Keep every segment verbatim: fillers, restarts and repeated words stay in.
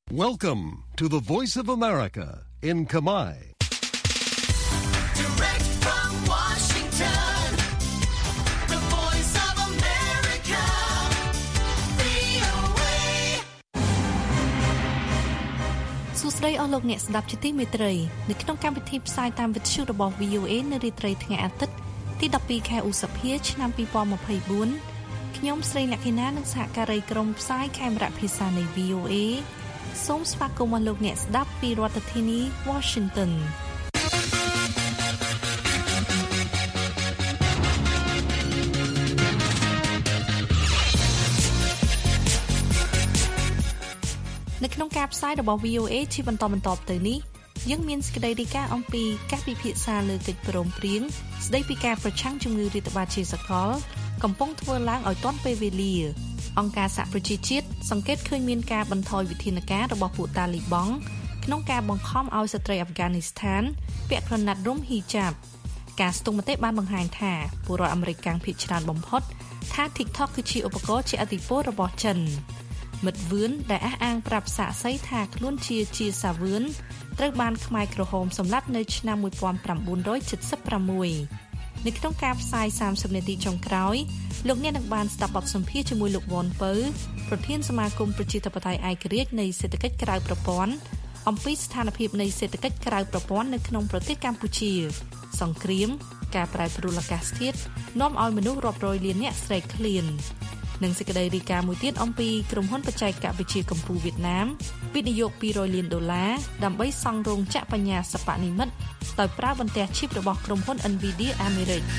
Welcome to the Voice of America in Khmer. Direct from Washington, the Voice of America, វី អូ เอសួស្តីអស់លោកអ្នកស្ដាប់ជាទីមេត្រីនៅក្នុងកម្មវិធីផ្សាយតាមវិទ្យុរបស់ វី អូ เอ នៅរាត្រីថ្ងៃអាទិត្យទីដប់ពីរខែឧសភាឆ្នាំពីរពាន់ម្ភៃបួនខ្ញុំស្រីលក្ខិណានិងសហការីក្រុមផ្សាយខេមរៈភាសានៃ វី អូ เอ សូមស្វាគមន៍លោកអ្នកស្ដាប់ពីរដ្ឋធានី Washington នៅក្នុងការផ្សាយរបស់ វី អូ เอ ជាបន្តបន្តទៅនេះយើងមានសេចក្តីរាយការណ៍អំពីការពិភាក្សាលើកិច្ចព្រមព្រៀងស្តីពីការប្រឆាំងជំងឺរាតត្បាតជាសកលកំពុងធ្វើឡើងឲ្យទាន់ពេលវេលាអង្គការសហប្រជាជាតិសង្កេតឃើញមានការបន្ថយវិធានការរបស់ពួកតាលីបង់ក្នុងការបង្ខំឲ្យស្ត្រីអាហ្វហ្គានីស្ថានពាក់ក្រណាត់រុំហ៊ីយ៉ាបការស្ទង់មតិបានបង្ហាញថាពលរដ្ឋអាមេរិកកាំងភាគច្រើនបំផុតថា TikTok គឺជាឧបករណ៍ជាឥទ្ធិពលរបស់ចិនមិត្តវឿនដែលអះអាងប្រាប់សាក្សីថាខ្លួនជាជាសាវឿនត្រូវបានខ្មែរក្រហមសម្លាប់នៅឆ្នាំmột nghìn chín trăm bảy mươi sáuនៅក្នុងការផ្សាយសាមសិបនាទីចុងក្រោយលោកអ្នកនឹងបានស្ដាប់បទសម្ភាសន៍ជាមួយលោកវ៉ុនពៅប្រធានសមាគមប្រជាធិបតេយ្យឯករាជ្យនៃសេដ្ឋកិច្ចក្រៅប្រព័ន្ធអំពីស្ថានភាពនៃសេដ្ឋកិច្ចក្រៅប្រព័ន្ធនៅក្នុងប្រទេសកម្ពុជាសង្គ្រាមការប្រែប្រួលអាកាសធាតុនាំឲ្យមនុស្សរាប់រយលានអ្នកស្រេកឃ្លាននិងសេចក្តីរាយការណ៍មួយទៀតអំពីក្រុមហ៊ុនបច្ចេកវិទ្យាកម្ពុជាវៀតណាមវិនិយោគពីររយលានដុល្លារដើម្បីសង់រោងចក្របញ្ញាសិប្បនិម្មិតដោយប្រើបន្ទះឈីបរបស់ក្រុមហ៊ុន Nvidia អាមេរិក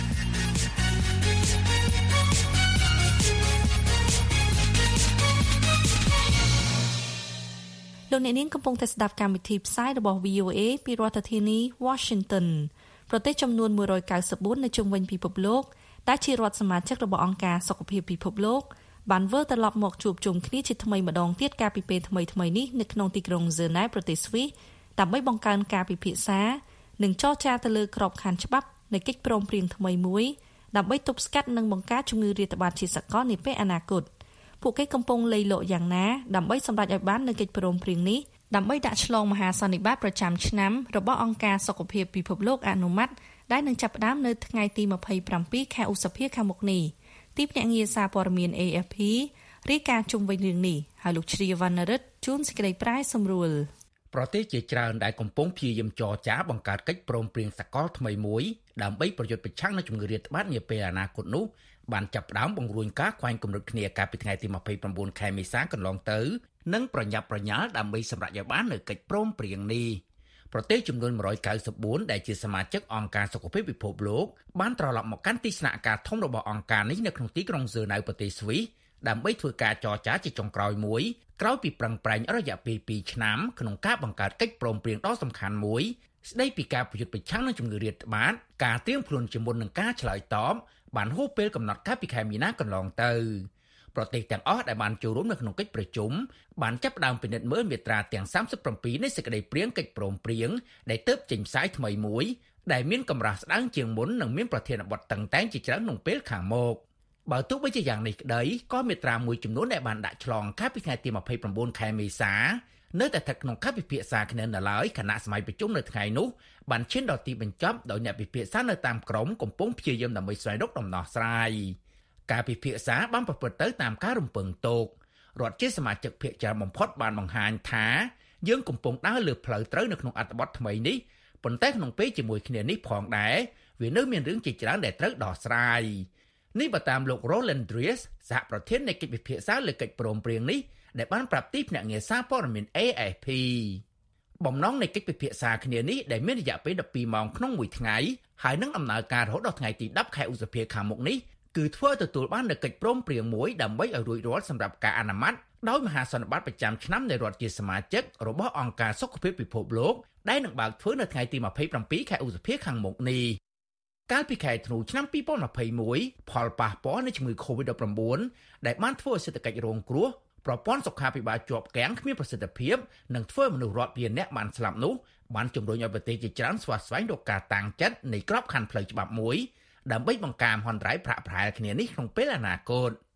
លោកអ្នកនាងកំពុងតែស្ដាប់កម្មវិធីផ្សាយរបស់ វី អូ เอ ពីរដ្ឋធានី Washington ប្រទេសចំនួនមួយរយเก้าสิบสี่នៅជុំវិញពិភពលោកដែលជារដ្ឋសមាជិករបស់អង្គការសុខភាពពិភពលោកបានវិលត្រឡប់មកជួបជុំគ្នាជាថ្មីម្ដងទៀតកាលពីពេលថ្មីៗនេះនៅក្នុងទីក្រុងហ្សឺណែវប្រទេសស្វីសដើម្បីបង្កើនការពិភាក្សានិងចរចាទៅលើក្របខ័ណ្ឌច្បាប់នៃកិច្ចព្រមព្រៀងថ្មីមួយដើម្បីទប់ស្កាត់និងបង្ការជំងឺរាតត្បាតជាសកលនាពេលអនាគតពួកគេកំពុងលៃលកយ៉ាងណាដើម្បីសម្រេចឲ្យបាននូវកិច្ចព្រមព្រៀងនេះដើម្បីដាក់ឆ្លងមហាសន្និបាតប្រចាំឆ្នាំរបស់អង្គការសុខភាពពិភពលោកអនុម័តដែលនឹងចាប់ផ្ដើមនៅថ្ងៃទីยี่สิบเจ็ดខែឧសភាខាងមុខនេះទីភ្នាក់ងារសារព័ត៌មាន เอ เอฟ พี រាយការណ៍ជុំវិញរឿងនេះហើយលោកជ្រាវណ្ណរិទ្ធជួនសេចក្តីប្រាយសម្រួលប្រទេសជាច្រើនដែលកំពុងព្យាយាមចរចាបង្កើតកិច្ចព្រមព្រៀងសកលថ្មីមួយដើម្បីប្រយុទ្ធប្រឆាំងនឹងជំងឺរាតត្បាតនាពេលអនាគតនោះបានចាប់ផ្ដើមបង្រួញការខ្វែងគំនិតគ្នាកាលពីថ្ងៃទីยี่สิบเก้าខែមេសាកន្លងទៅនិងប្រញាប់ប្រញាល់ដើម្បីសម្រេចឲ្យបាននូវកិច្ចព្រមព្រៀងនេះប្រទេសចំនួនmột trăm chín mươi tưដែលជាសមាជិកអង្គការសុខភាពពិភពលោកបានត្រឡប់មកកាន់ទីស្នាក់ការធំរបស់អង្គការនេះនៅក្នុងទីក្រុងហ្សឺណែវប្រទេសស្វីសដើម្បីធ្វើការចរចាជាចុងក្រោយមួយក្រោយពីប្រឹងប្រែងរយៈពេលពីរឆ្នាំក្នុងការបង្កើតកិច្ចព្រមព្រៀងដ៏សំខាន់មួយស្ដីពីការប្រយុទ្ធប្រឆាំងនឹងជំងឺរាតត្បាតការត្រៀមខ្លួនជាមុននឹងការឆ្លើយតបបានហួសពេលកំណត់កាលពីខែមីនាកន្លងទៅប្រទេសទាំងអស់ដែលបានចូលរួមនៅក្នុងកិច្ចប្រជុំបានចាប់ផ្ដើមពិនិត្យមើលមាត្រាទាំងសាមសិបเจ็ดនៃសេចក្តីព្រាងកិច្ចព្រមព្រៀងដែលទើបចេញផ្សាយថ្មីមួយដែលមានកម្រាស់ស្ដើងជាងមុននិងមានប្រធានបទតឹងតែងជាច្រើនក្នុងពេលខាងមុខបើទោះបីជាយ៉ាងនេះក្តីក៏មាត្រាមួយចំនួនដែលបានដាក់ឆ្លងកាលពីថ្ងៃទីยี่สิบเก้าខែមេសានៅតែស្ថិតក្នុងការពិភាក្សាគ្នានៅឡើយគណៈសម័យប្រជុំនៅថ្ងៃនោះបានឈានដល់ទីបញ្ចប់ដោយអ្នកពិភាក្សានៅតាមក្រុមកំពុងព្យាយាមដើម្បីស្វែងរកដំណោះស្រាយការពិភាក្សាបានប្រព្រឹត្តទៅតាមការរំពឹងទុករដ្ឋជាសមាជិកភាគច្រើនបំផុតបានបង្ហាញថាយើងកំពុងដើរលើផ្លូវត្រូវនៅក្នុងអត្ថបទថ្មីនេះប៉ុន្តែក្នុងពេលជាមួយគ្នានេះផងដែរវានៅមានរឿងជាច្រើនដែលត្រូវដោះស្រាយនេះបើតាមលោក Roland Dries សហប្រធាននៃកិច្ចពិភាក្សាលើកិច្ចព្រមព្រៀងនេះដែលបានប្រាប់ទីភ្នាក់ងារសារព័ត៌មាន เอ เอฟ พี បំណងនៃកិច្ចពិភាក្សាគ្នានេះដែលមានរយៈពេលtwelveម៉ោងក្នុងមួយថ្ងៃហើយនឹងដំណើរការរហូតដល់ថ្ងៃទីtenខែឧសភាខាងមុខនេះគឺធ្វើទទួលបាននូវកិច្ចព្រមព្រៀងមួយដើម្បីឲ្យរួចរាល់សម្រាប់ការអនុម័តដោយមហាសន្និបាតប្រចាំឆ្នាំនៃរដ្ឋជាសមាជិករបស់អង្គការសុខភាពពិភពលោកដែលនឹងបើកធ្វើនៅថ្ងៃទីtwenty-sevenខែឧសភាខាងមុខនេះកាលពីខែធ្នូឆ្នាំtwenty twenty-oneផលប៉ះពាល់នៃជំងឺ COVID nineteen ដែលបានធ្វើឲ្យសេដ្ឋកិច្ចរងគ្រោះប្រព័ន្ធសុខាភិបាលជាប់គាំងគ្មានប្រសិទ្ធភាពនិងធ្វើមនុស្សរាប់លានអ្នកបានស្លាប់នោះបានជំរុញឲ្យប្រទេសជាច្រើនស្វាស្វែងរកការតាំងចិត្តនៃក្របខ័ណ្ឌផ្លូវច្បាប់មួយដើម្បីបង្ការមហន្តរាយប្រាក់ប្រហែលគ្នានេះក្នុងពេលអនាគត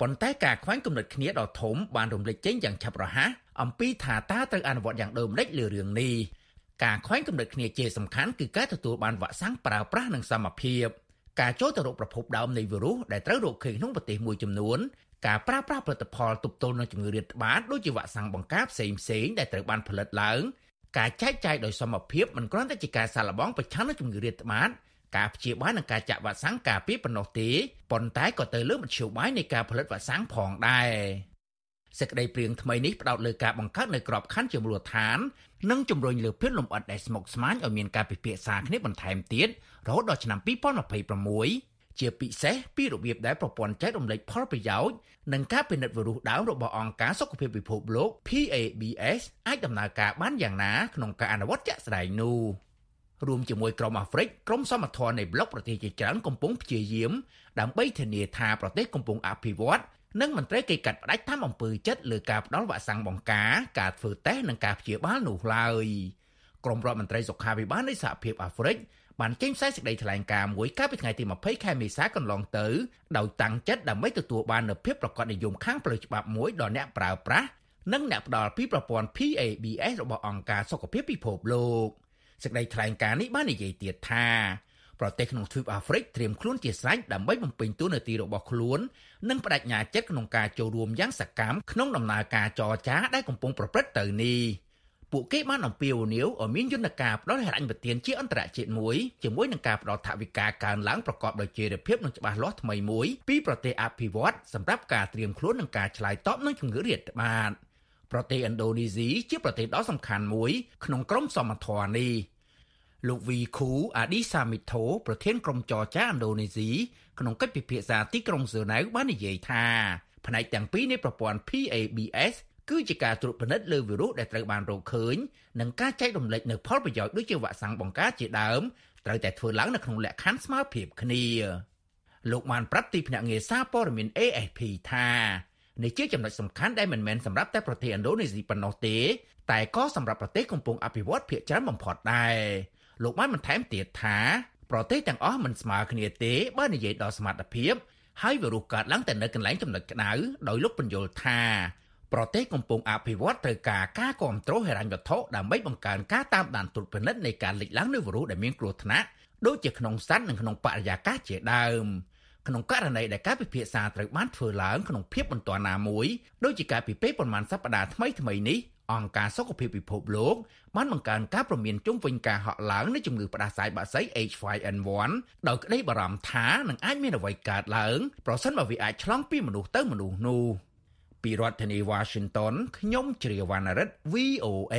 ប៉ុន្តែការខ្វែងគំនិតគ្នាដ៏ធំបានរំលេចចេញយ៉ាងឆាប់រហ័សអំពីថាតើត្រូវអនុវត្តយ៉ាងដូចម្តេចលើរឿងនេះការខ្វែងគំនិតគ្នាជាសំខាន់គឺការទទួលបានវ៉ាក់សាំងប្រើប្រាស់និងសមភាពការចូលទៅរកប្រភពដើមនៃវីរុសដែលត្រូវរកឃើញក្នុងប្រទេសមួយចំនួនការប្រើប្រាស់ផលិតផលទប់ទល់នឹងជំងឺរាតត្បាតដូចជាវ៉ាក់សាំងបង្ការផ្សេងផ្សេងដែលត្រូវបានផលិតឡើងការចែកចាយដោយសមភាពមិនគ្រាន់តែជាការសាកល្បងប្រឆាំងនឹងជំងឺរាតត្បាតការព្យាបាលនិងការចាក់វ៉ាក់សាំងការពារប៉ុណ្ណោះទេប៉ុន្តែក៏ទៅលើមធ្យោបាយនៃការផលិតវ៉ាក់សាំងផងដែរសេចក្តីព្រាងថ្មីនេះផ្ដោតលើការបង្កើតនូវក្របខ័ណ្ឌជាមូលដ្ឋាននិងជំរុញលើភាពលំអិតដែលស្មុគស្មាញឲ្យមានការពិភាក្សាគ្នាបន្ថែមទៀតរហូតដល់ឆ្នាំពីរពាន់ម្ភៃប្រាំមួយជាពិសេសពីរបៀបដែលប្រព័ន្ធចែករំលែកផលប្រយោជន៍និងការពិនិត្យវីរុសដើមរបស់អង្គការសុខភាពពិភពលោក P A B S អាចដំណើរការបានយ៉ាងណាក្នុងការអនុវត្តជាក់ស្ដែងនោះរួមជាមួយក្រុមអាហ្វ្រិកក្រុមសមត្ថៈនៃប្លុកប្រទេសជាច្រើនកំពុងព្យាយាមដើម្បីធានាថាប្រទេសកំពុងអភិវឌ្ឍនិងមិនត្រូវគេកាត់ផ្តាច់តាមអំពើចិត្តលើការផ្ដល់វ៉ាក់សាំងបង្ការការធ្វើតេស្តនិងការព្យាបាលនោះឡើយក្រុមរដ្ឋមន្ត្រីសុខាភិបាលនៃសហភាពអាហ្វ្រិកបានចេញផ្សាយសេចក្តីថ្លែងការណ៍មួយកាលពីថ្ងៃទីម្ភៃខែមេសាកន្លងទៅដោយតាំងចិត្តដើម្បីទទួលបាននូវភាពប្រកបនិយមខាងផ្លូវច្បាប់មួយដល់អ្នកប្រើប្រាស់និងអ្នកផ្ដល់ពីប្រព័ន្ធ P A B S របស់អង្គការសុខភាពពិភពលោកសេចក្តីថ្លែងការណ៍នេះបាននិយាយទៀតថាប្រទេសក្នុងទ្វីបអាហ្វ្រិកត្រៀមខ្លួនជាស្រេចដើម្បីបំពេញតួនាទីរបស់ខ្លួននិងបដិញ្ញាចិត្តក្នុងការចូលរួមយ៉ាងសកម្មក្នុងដំណើរការចរចាដែលកំពុងប្រព្រឹត្តទៅនេះពួកគេបានអំពាវនាវឲ្យមានយន្តការផ្ដល់ហិរញ្ញប្បទានជាអន្តរជាតិមួយជាមួយនឹងការផ្ដល់ថវិកាកើនឡើងប្រកបដោយចីរភាពនិងច្បាស់លាស់ថ្មីមួយពីប្រទេសអភិវឌ្ឍសម្រាប់ការត្រៀមខ្លួននឹងការឆ្លើយតបនឹងជំងឺរាតត្បាតប្រទេសឥណ្ឌូនេស៊ីជាប្រទេសដ៏សំខាន់មួយក្នុងក្រុមសមត្ថៈនេះលោកវីខូអាឌីសាមីថូប្រធានក្រុមចរចាឥណ្ឌូនេស៊ីក្នុងកិច្ចពិភាក្សាទីក្រុងហ្សឺណែវបាននិយាយថាផ្នែកទាំងពីរនៃប្រព័ន្ធ P A B S គឺជាការត្រួតពិនិត្យលើវីរុសដែលត្រូវបានរកឃើញនិងការចែករំលែកនូវផលប្រយោជន៍ដូចជាវ៉ាក់សាំងបង្ការជាដើមត្រូវតែធ្វើឡើងនៅក្នុងលក្ខខណ្ឌស្មើភាពគ្នាលោកបានប្រាប់ទីភ្នាក់ងារសារព័ត៌មាន A F P ថានេះជាចំណុចសំខាន់ដែលមិនមែនសម្រាប់តែប្រទេសឥណ្ឌូនេស៊ីប៉ុណ្ណោះទេតែក៏សម្រាប់ប្រទេសកំពុងអភិវឌ្ឍភាគច្រើនបំផុតដែរលោកបានបន្ថែមទៀតថាប្រទេសទាំងអស់មិនស្មើគ្នាទេបើនិយាយដល់សមត្ថភាពហើយវីរុសកើតឡើងតែនៅកន្លែងចំណុចក្តៅដោយលោកបញ្យល់ថាប្រទេសកំពុងអភិវឌ្ឍត្រូវការការគាំទ្រហិរញ្ញវត្ថុដើម្បីបង្កើនការតាមដានត្រួតពិនិត្យនៃការលេចឡើងនៃវីរុសដែលមានគ្រោះថ្នាក់ដូចជាក្នុងសត្វនិងក្នុងបរិយាកាសជាដើមក្នុងករណីដែលការពិភាក្សាត្រូវបានធ្វើឡើងក្នុងភាពបន្ទាន់ណាមួយដូចជាការពិភាក្សាប្រមាណសប្តាហ៍ថ្មីថ្មីនេះអង្គការសុខភាពពិភពលោកបានបង្កើនការព្រមានជុំវិញការហក់ឡើងនៃជំងឺផ្ដាសាយបក្សី H five N one ដោយក្តីបារម្ភថានឹងអាចមានអ្វីកើតឡើងប្រសិនបើវាអាចឆ្លងពីមនុស្សទៅមនុស្សនោះពីរដ្ឋធានី Washington ខ្ញុំជ្រាវវណ្ណរិទ្ធ V O A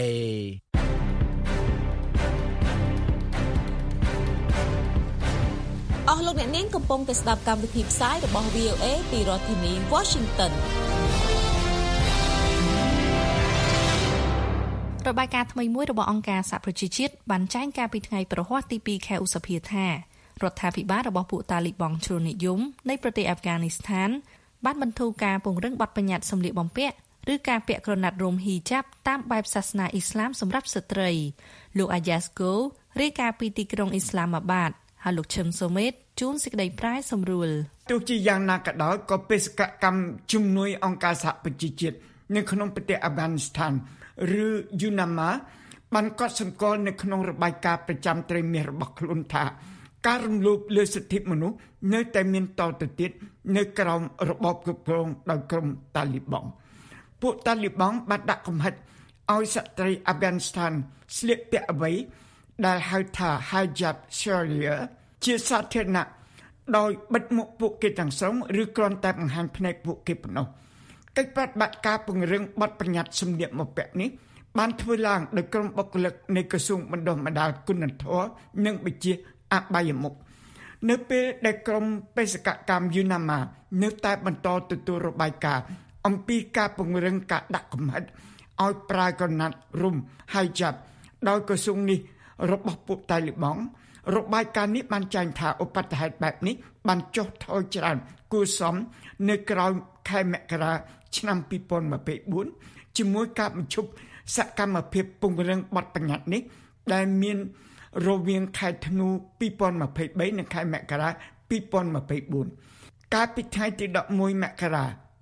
អស់លោកអ្នកនាងកំពុងតែស្ដាប់កម្មវិធីផ្សាយរបស់ V O A ពីរដ្ឋធានី Washington របាយការណ៍ថ្មីមួយរបស់អង្គការសហប្រជាជាតិបានចែងកាលពីថ្ងៃប្រហ័សទីពីរខែឧសភាថារដ្ឋាភិបាលរបស់ពួកតាលីបង់ជ្រុលនិយមនៃប្រទេសអាហ្វហ្គានីស្ថានបានបន្ធូរការពង្រឹងបទបញ្ញត្តិសម្លៀកបំពាក់ឬការពាក់ក្រណាត់រោមហ៊ីចាប់តាមបែបសាសនាអ៊ីស្លាមសម្រាប់ស្ត្រីលោកអាយ៉ាស្កូរាយការណ៍ពីទីក្រុងអ៊ីស្លាមាបាតហើយលោកឈឹមសូមេតជួនសេចក្តីប្រាយសម្រួលទោះជាយ៉ាងណាក៏ដោយក៏បេសកកម្មជំនួយអង្គការសហប្រជាជាតិនៅក្នុងប្រទេសអាហ្វហ្គានីស្ថានឬ យូ ណាម៉ា បានកត់សម្គាល់នៅក្នុងរបាយការណ៍ប្រចាំត្រីមាសរបស់ខ្លួនថាការរំលោភលើសិទ្ធិមនុស្សនៅតែមានតទៅទៀតនៅក្រោមរបបគ្រប់គ្រងដោយក្រុមតាលីបង់ពួកតាលីបង់បានដាក់កំហិតឲ្យស្ត្រីអាហ្វហ្គានីស្ថានស្លៀកពាក់អ្វីដែលហៅថា hijab sharia ជាសាធារណៈដោយបិទមុខពួកគេទាំងស្រុងឬគ្រាន់តែបង្ហាញភ្នែកពួកគេប៉ុណ្ណោះកិច្ចប្រតិបត្តិការពង្រឹងបទបញ្ញត្តិសម្លៀកបំពាក់នេះបានធ្វើឡើងដោយក្រុមបុគ្គលិកនៃក្រសួងបណ្ដុះបណ្ដាលគុណធម៌និងវិជ្ជាអបាយមុខនៅពេលដែលក្រុមបេសកកម្ម យូ ណាម៉ា នៅតែបន្តទទួលរបាយការណ៍អំពីការពង្រឹងការដាក់កំហិតឲ្យប្រើក្រណាត់រុំ hijab ដោយក្រសួងនេះរបស់ពួកតាលីបង់របាយការណ៍នេះបានចែងថាឧបទ្ទហេតុបែបនេះបានចុះថយច្រើនគួរសមនៅក្រោយខែមករាឆ្នាំពីរពាន់ម្ភៃបួនជាមួយការបញ្ឈប់សកម្មភាពពង្រឹងបទបញ្ញត្តិនេះដែលមានរវាងខែធ្នូពីរពាន់ម្ភៃបីនិងខែមករាពីរពាន់ម្ភៃបួនកាលពីថ្ងៃទីដប់មួយមករា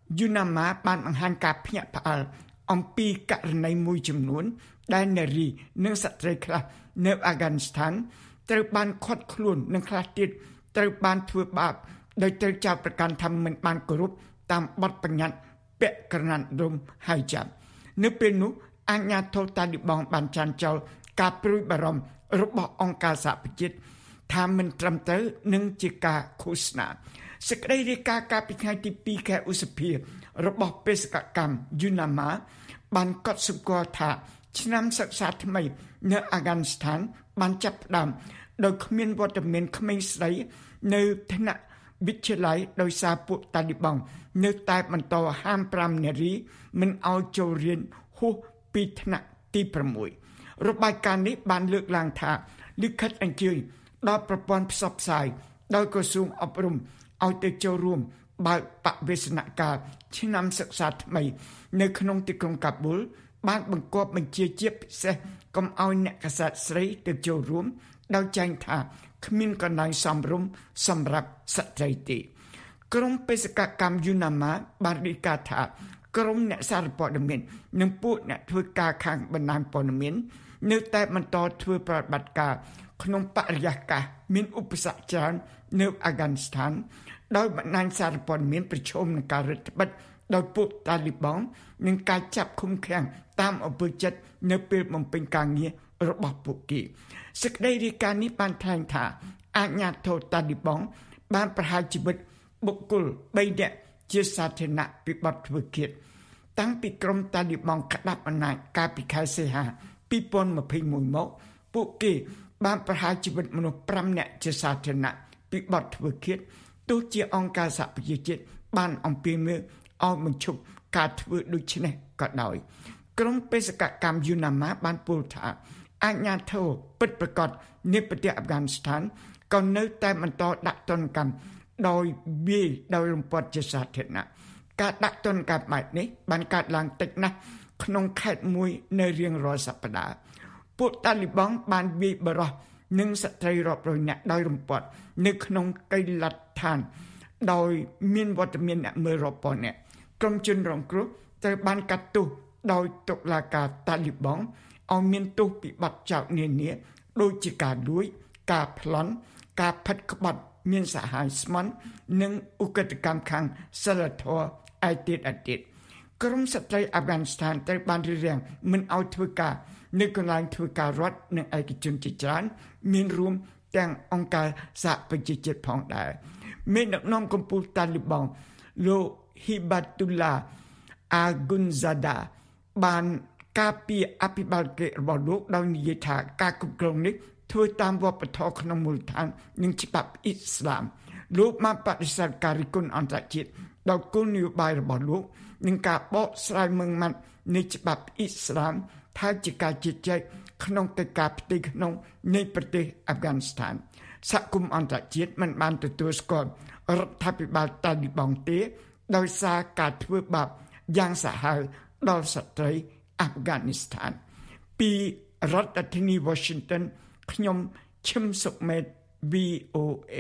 យូណាម៉ាបានបង្ហាញការភ្ញាក់ផ្អើលអំពីករណីមួយចំនួនដែលនារីនិងស្ត្រីខ្លះនៅអាហ្គានីស្ថានត្រូវបានឃាត់ខ្លួននិងខ្លះទៀតត្រូវបានធ្វើបាបដោយត្រូវចោទប្រកាន់ថាមិនបានគោរពតាមបទបញ្ញត្តិពាក់ក្រណាត់រំហើយចាប់នៅពេលនោះអាជ្ញាធរតាលីបង់បានចាន់ចោលការព្រួយបារម្ភរបស់អង្គការសហប្រជាជាតិថាមិនត្រឹមត្រូវនិងជាការឃោសនាសេចក្តីរាយការណ៍កាលពីថ្ងៃទីពីរខែឧសភារបស់បេសកកម្មយូណាម៉ាបានកត់សម្គាល់ថាឆ្នាំសិក្សាថ្មីនៅអាហ្គានីស្ថានបានចាប់ផ្ដើមដោយគ្មានវត្តមានក្មេងស្រីនៅថ្នាក់វិទ្យាល័យដោយសារពួកតាលីបង់នៅតែបន្តហាមប្រាមនារីមិនឲ្យចូលរៀនហួសពីថ្នាក់ទីប្រាំមួយរបាយការណ៍នេះបានលើកឡើងថាលិខិតអញ្ជើញដល់ប្រព័ន្ធផ្សព្វផ្សាយដោយក្រសួងអប់រំឲ្យទៅចូលរួមបើកបវេសនកម្មឆ្នាំសិក្សាថ្មីនៅក្នុងទីក្រុងកាប៊ូលបានបង្គាប់បញ្ជាជាពិសេសកុំឲ្យអ្នកកាសែតស្រីទៅចូលរួមដោយចែងថាគ្មានកន្លែងសមរម្យសម្រាប់ស្ត្រីទេក្រុមបេសកកម្មយូណាម៉ាបានរាយការណ៍ថាក្រុមអ្នកសារព័ត៌មាននិងពួកអ្នកធ្វើការខាងបណ្ដាញព័ត៌មាននៅតែបន្តធ្វើប្រតិបត្តិការក្នុងបរិយាកាសមានឧបសគ្គច្រើននៅអាហ្គានីស្ថានដោយបណ្ដាញសារព័ត៌មានប្រឈមនឹងការរឹតបន្តឹងដោយពួកតាលីបង់និងការចាប់ឃុំឃាំងតាមអំពើចិត្តនៅពេលបំពេញការងាររបស់ពួកគេសេចក្តីរាយការណ៍នេះបានថ្លែងថាអាជ្ញាធរតាលីបង់បានប្រហារជីវិតបុគ្គលបីនាក់ជាសាធារណៈពីបទធ្វើឃាតតាំងពីក្រុមតាលីបង់ក្តាប់អំណាចកាលពីខែសីហាពីរពាន់ម្ភៃមួយមកពួកគេបានប្រហារជីវិតមនុស្សប្រាំនាក់ជាសាធារណៈពីបទធ្វើឃាតទោះជាអង្គការសហប្រជាជាតិបានអំពាវនាវឲ្យបញ្ឈប់ការធ្វើដូច្នេះក៏ដោយក្រុមបេសកកម្មយូណាម៉ាបានពោលថាអាជ្ញាធរពិតប្រាកដនៃប្រទេសអាហ្វហ្គានីស្ថានក៏នៅតែបន្តដាក់ទណ្ឌកម្មដោយវាយដោយរំពាត់ជាសាធារណៈការដាក់ទណ្ឌកម្មបែបនេះបានកើតឡើងតិចណាស់ក្នុងខេត្តមួយនៅរៀងរាល់សប្តាហ៍ពួកតាលីបង់បានវាយបរិសុទ្ធនិងស្ត្រីរាប់រយនាក់ដោយរំពាត់នៅក្នុងកីឡដ្ឋានដោយមានវត្តមានអ្នកមើលរាប់ពាន់នាក់ក្រុមជនរងគ្រោះត្រូវបានកាត់ទោសដោយតុលាការតាលីបង់ឲ្យមានទោសពីបទចោទនានាដូចជាការលួចការប្លន់ការផិតក្បត់មានសហាយស្មន់និងឧក្រិដ្ឋកម្មខាងសិលធម៌ឯទៀតឯទៀតក្រុមស្ត្រីអាហ្វហ្គានីស្ថានត្រូវបានរារាំងមិនឲ្យធ្វើការនៅកន្លែងធ្វើការរដ្ឋនិងឯកជនជាច្រើនមានរួមទាំងអង្គការសហប្រជាជាតិផងដែរមេដឹកនាំកម្ពុជាតាលីបង់លោកហ៊ីបាតុឡាអាហ្គុនហ្សាដាបានការពីអភិបាលកិច្ចរបស់លោកដោយនិយាយថាការគ្រប់គ្រងនេះធ្វើតាមវប្បធម៌ក្នុងមូលដ្ឋាននិងច្បាប់អ៊ីស្លាមលោកបានបដិសេធការរិះគន់អន្តរជាតិដោយគោលនយោបាយរបស់លោកនិងការបកស្រាយម៉ឺងម៉ាត់នៃច្បាប់អ៊ីស្លាមថាជាការជជែកក្នុងកិច្ចការផ្ទៃក្នុងនៃប្រទេសអាហ្វហ្គានីស្ថានសហគមន៍អន្តរជាតិមិនបានទទួលស្គាល់រដ្ឋាភិបាលតាលីបង់ទេដោយសារការធ្វើបាបយ៉ាងសាហាវដល់ស្ត្រីអាហ្វហ្គានីស្ថានពីរដ្ឋធានី Washington ខ្ញុំឈឹមសុកមេត វី អូ เอ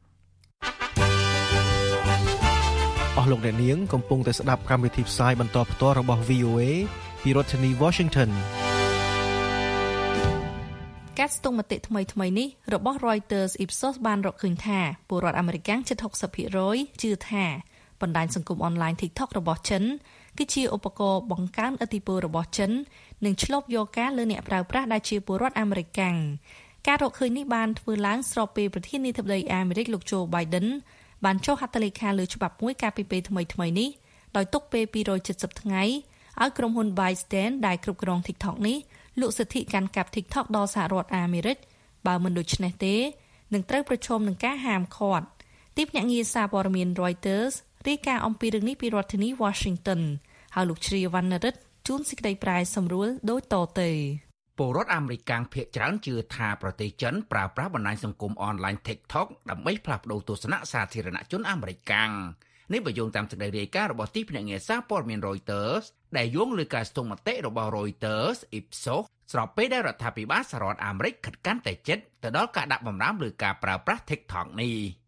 អស់លោកអ្នកនាងកំពុងតែស្ដាប់កម្មវិធីផ្សាយបន្តផ្ទាល់របស់ វី អូ เอ ពីរដ្ឋធានី Washington ការស្ទង់មតិថ្មីថ្មីនេះរបស់ Reuters Ipsos បានរកឃើញថាពលរដ្ឋអាមេរិកជិត ហុកសិបភាគរយ ជឿថាបណ្ដាញសង្គមអនឡាញ TikTok របស់ចិនគឺជាឧបករណ៍បង្កើនឥទ្ធិពលរបស់ចិននិងឆ្លប់យកការលើអ្នកប្រើប្រាស់ដែលជាពលរដ្ឋអាមេរិកការរកឃើញនេះបានធ្វើឡើងស្របពេលប្រធានាធិបតីអាមេរិកលោក Joe Biden បានចុះហត្ថលេខាលើច្បាប់មួយកាលពីពេលថ្មីៗនេះដោយទុកពេលពីររយเจ็ดសិបថ្ងៃឲ្យក្រុមហ៊ុន ByteDance ដែលគ្រប់គ្រង TikTok នេះលក់សិទ្ធិកាន់កាប់ TikTok ដល់សហរដ្ឋអាមេរិកបើមិនដូច្នេះទេនឹងត្រូវប្រឈមនឹងការហាមឃាត់ទីភ្នាក់ងារសារព័ត៌មាន Reuters រាយការណ៍អំពីរឿងនេះពីរដ្ឋធានី Washington ហើយលោកជ្រាវណ្ណរិទ្ធជួនសេចក្តីប្រាយសម្រួលដូចតទៅពលរដ្ឋអាមេរិកភាគច្រើនជឿថាប្រទេសចិនប្រើប្រាស់បណ្ដាញសង្គមអនឡាញ TikTok ដើម្បីផ្លាស់ប្ដូរទស្សនៈសាធារណជនអាមេរិកនេះបើយោងតាមសេចក្តីរាយការណ៍របស់ទីភ្នាក់ងារសារព័ត៌មាន Reuters ដែលយោងលើការស្ទង់មតិរបស់ Reuters Ipsos ស្របពេលដែលរដ្ឋាភិបាលសហរដ្ឋអាមេរិកខិតកាន់តែជិតទៅដល់ការដាក់បំរាមលើការប្រើប្រាស់ TikTok នេះ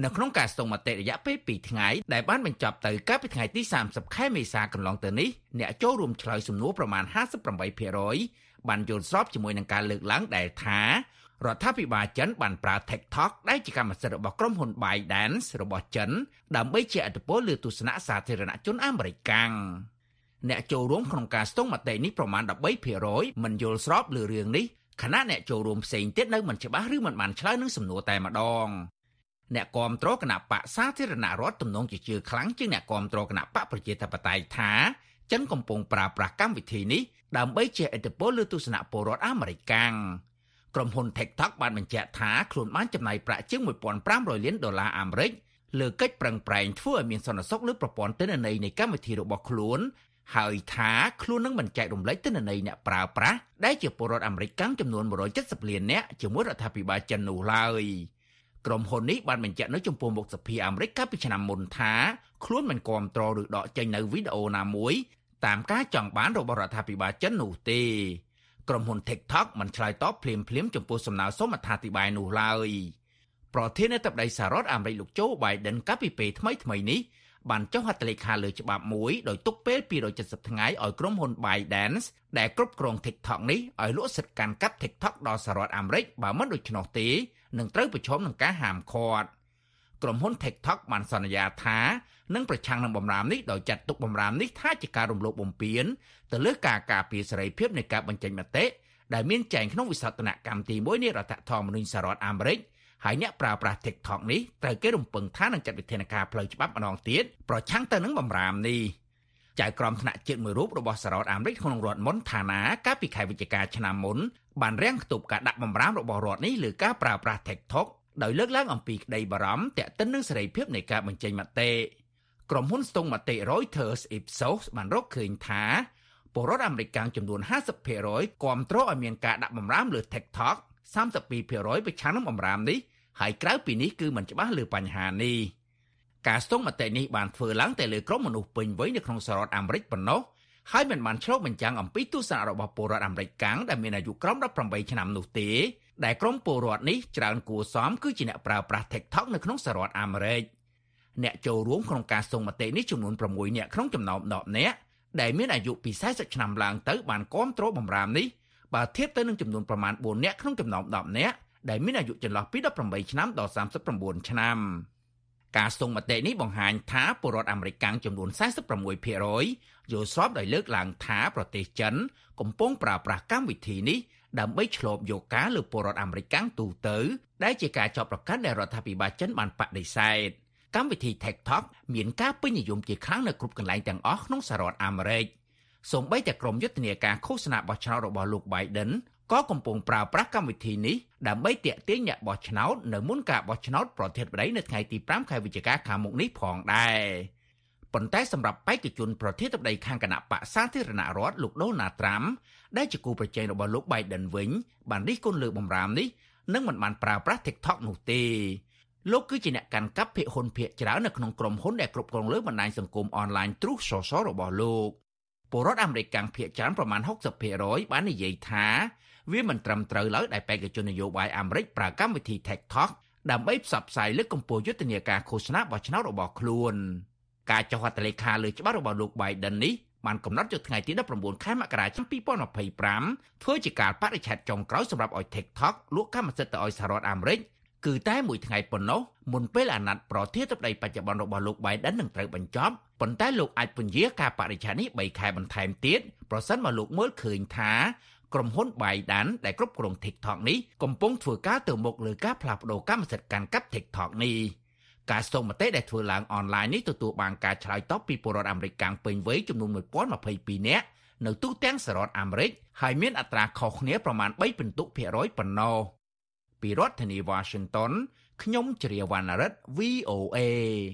នៅក្នុងការស្ទង់មតិរយៈពេលពីរថ្ងៃដែលបានបញ្ចប់ទៅកាលពីថ្ងៃទីសាមសិបខែមេសាកន្លងទៅនេះអ្នកចូលរួមឆ្លើយសំណួរប្រមាណ ห้าสิบแปดភាគរយ បានយល់ស្របជាមួយនឹងការលើកឡើងដែលថារដ្ឋាភិបាលចិនបានប្រើ TikTok ដែលជាកម្មសិទ្ធិរបស់ក្រុមហ៊ុន ByteDance របស់ចិនដើម្បីជះឥទ្ធិពលលើទស្សនៈសាធារណជនអាមេរិកកាំងអ្នកចូលរួមក្នុងការស្ទង់មតិនេះប្រមាណ 13ភាគរយ មិនយល់ស្របលើរឿងនេះខណៈអ្នកចូលរួមផ្សេងទៀតនៅមិនច្បាស់ឬមិនបានឆ្លើយនឹងសំណួរតែម្ដងអ្នកគាំទ្រគណៈបកសាធារណរដ្ឋទំនងជាជឿខ្លាំងជាងអ្នកគាំទ្រគណៈបកប្រជាធិបតេយ្យថាចិនកំពុងប្រើប្រាស់កម្មវិធីនេះដើម្បីជះឥទ្ធិពលលើទស្សនៈពលរដ្ឋអាមេរិកកាំងក្រុមហ៊ុន TikTok បានបញ្ជាក់ថាខ្លួនបានចំណាយប្រាក់ជាង một nghìn năm trămលានដុល្លារអាមេរិកលើកិច្ចប្រឹងប្រែងធ្វើឲ្យមានសន្តិសុខលើប្រព័ន្ធទិន្នន័យនៃកម្មវិធីរបស់ខ្លួនហើយថាខ្លួននឹងមិនចែករំលែកទិន្នន័យអ្នកប្រើប្រាស់ដែលជាពលរដ្ឋអាមេរិកកាំងចំនួនmột trăm七mươiលាននាក់ជាមួយរដ្ឋាភិបាលចិននោះឡើយក្រុមហ៊ុននេះបានបញ្ជាក់នៅចំពោះមុខសភាអាមេរិកកាលពីឆ្នាំមុនថាខ្លួនមិនគាំទ្រឬដកចេញនៅវីដេអូណាមួយតាមការចង់បានរបស់រដ្ឋាភិបាលចិននោះទេក្រុមហ៊ុន TikTok មិនឆ្លើយតបភ្លាមៗចំពោះសំណើសុំអត្ថាធិប្បាយនោះឡើយប្រធានាធិបតីសហរដ្ឋអាមេរិកលោកโจ Biden កាលពីពេលថ្មីៗនេះបានចុះហត្ថលេខាលើច្បាប់មួយដោយទុកពេលពីររយเจ็ดสิบថ្ងៃឲ្យក្រុមហ៊ុន ByteDance ដែលគ្រប់គ្រង TikTok នេះឲ្យលក់សិទ្ធិកាន់កាប់ TikTok ដល់សហរដ្ឋអាមេរិកបើមិនដូច្នោះទេនឹងត្រូវប្រឈមនឹងការហាមឃាត់ក្រុមហ៊ុន TikTok បានសន្យាថានឹងប្រឆាំងនឹងបម្រាមនេះដោយចាត់ទុកបម្រាមនេះថាជាការរំលោភបំពានទៅលើការការពារសេរីភាពនៃការបញ្ចេញមតិដែលមានចែងក្នុងវិសោធនកម្មទីមួយនៃរដ្ឋធម្មនុញ្ញសហរដ្ឋអាមេរិកហើយអ្នកប្រើប្រាស់ TikTok នេះត្រូវគេរំពឹងថានឹងចាត់វិធានការផ្លូវច្បាប់ម្ដងទៀតប្រឆាំងទៅនឹងបម្រាមនេះចៅក្រមថ្នាក់ជាតិមួយរូបរបស់សហរដ្ឋអាមេរិកក្នុងរដ្ឋ Montana កាលពីខែវិច្ឆិកាឆ្នាំមុនបានរាំងខ្ទប់ការដាក់បម្រាមរបស់រដ្ឋនេះលើការប្រើប្រាស់ TikTok ដោយលើកឡើងអំពីក្តីបារម្ភទាក់ទិននឹងសេរីភាពនៃការបញ្ចេញមតិក្រុមហ៊ុនស្ទង់មតិ Reuters Ipsos បានរកឃើញថាពលរដ្ឋអាមេរិកកាំងចំនួន ห้าสิบភាគរយ គាំទ្រឲ្យមានការដាក់បម្រាមលើ TikTok สามสิบtwoភាគរយ ប្រឆាំងនឹងបម្រាមនេះហើយក្រៅពីនេះគឺមិនច្បាស់លើបញ្ហានេះការស្ទង់មតិនេះបានធ្វើឡើងតែលើក្រុមមនុស្សពេញវ័យនៅក្នុងសហរដ្ឋអាមេរិកប៉ុណ្ណោះហើយមិនបានឆ្លុះបញ្ចាំងអំពីទស្សនៈរបស់ពលរដ្ឋអាមេរិកកាំងដែលមានអាយុក្រោមដប់ប្រាំបីឆ្នាំនោះទេដែលក្រុមពលរដ្ឋនេះច្រើនគួរសមគឺជាអ្នកប្រើប្រាស់ TikTok នៅក្នុងសហរដ្ឋអាមេរិកអ្នកចូលរួមក្នុងការស្ទង់មតិនេះចំនួន6នាក់ក្នុងចំណោមដប់នាក់ដែលមានអាយុពីสี่สิบឆ្នាំឡើងទៅបានគាំទ្របម្រាមនេះបើធៀបទៅនឹងចំនួនប្រមាណbốnនាក់ក្នុងចំណោមដប់នាក់ដែលមានអាយុចន្លោះពីដប់ប្រាំបីឆ្នាំដល់សាមសិប៩ឆ្នាំការស្ទង់មតិនេះបង្ហាញថាពលរដ្ឋអាមេរិកកាំងចំនួនสี่สิบหกភាគរយ យល់ស្របដោយលើកឡើងថាប្រទេសចិនកំពុងប្រើប្រាស់កម្មវិធីនេះដើម្បីឆ្លូបយកការលើពលរដ្ឋអាមេរិកកាំងទូទៅដែលជាការចាប់ប្រកាន់ដែលរដ្ឋាភិបាលចិនបានបដិសេធកម្មវិធី TikTok មានការពេញនិយមជាខ្លាំងនៅគ្រប់កន្លែងទាំងអស់ក្នុងសហរដ្ឋអាមេរិកសូម្បីតែក្រុមយុទ្ធនាការឃោសនាបោះឆ្នោតរបស់លោក Biden ក៏កំពុងប្រើប្រាស់កម្មវិធីនេះដើម្បីទាក់ទាញអ្នកបោះឆ្នោតនៅមុនការបោះឆ្នោតប្រធានាធិបតីនៅថ្ងៃទីห้าខែវិច្ឆិកាខាងមុខនេះផងដែរប៉ុន្តែសម្រាប់បេក្ខជនប្រធានាធិបតីខាងគណៈបកសាធារណរដ្ឋលោក Donald Trump ដែលជាគូប្រជែងរបស់លោក Biden វិញបានរិះគន់លើបម្រាមនេះនិងមិនបានប្រើប្រាស់ TikTok នោះទេលោកគឺជាអ្នកកាន់កាប់ភាគហ៊ុនភាគច្រើននៅក្នុងក្រុមហ៊ុនដែលគ្រប់គ្រងលើបណ្ដាញសង្គមអនឡាញ Truth Social របស់លោកពលរដ្ឋអាមេរិកកាំងភាគច្រើនប្រមាណหกสิบភាគរយ បាននិយាយថាវាមិនត្រឹមត្រូវឡើយដែលបេក្ខជននយោបាយអាមេរិកប្រើកម្មវិធី TikTok ដើម្បីផ្សព្វផ្សាយលើកកម្ពស់យុទ្ធនាការឃោសនាបោះឆ្នោតរបស់ខ្លួនការចុះហត្ថលេខាលើច្បាប់របស់លោក Biden នេះបានកំណត់យកថ្ងៃទីដប់ប្រាំបួនខែមករាឆ្នាំពីរពាន់ម្ភៃប្រាំធ្វើជាការបរិច្ឆេទចុងក្រោយសម្រាប់ឲ្យ TikTok លក់កម្មសិទ្ធិទៅឲ្យសហរដ្ឋអាមេរិកគឺតែមួយថ្ងៃប៉ុណ្ណោះមុនពេលអាណត្តិប្រធានាធិបតីបច្ចុប្បន្នរបស់លោក Biden នឹងត្រូវបញ្ចប់ប៉ុន្តែលោកអាចពន្យាការបរិច្ឆេទនេះបីខែបន្ថែមទៀតប្រសិនបើលោកមើលឃើញថាក្រុមហ៊ុន Biden ដែលគ្រប់គ្រង TikTok នេះកំពុងធ្វើការទៅមុខលើការផ្លាស់ប្តូរកម្មសិទ្ធិកាន់កាប់ TikTok នេះការស្ទង់មតិដែលធ្វើឡើងអនឡាញនេះទទួលបានការឆ្លើយតបពីពលរដ្ឋអាមេរិកកាំងពេញវ័យចំនួនmột nghìn hai mươi twoនាក់នៅទូទាំងសហរដ្ឋអាមេរិកហើយមានអត្រាខុសគ្នាប្រមាណ3ពិន្ទុភាគរយប៉ុណ្ណោះពីរដ្ឋធានី Washington ខ្ញុំជ្រាវវណ្ណរិទ្ធ វី អូ เอ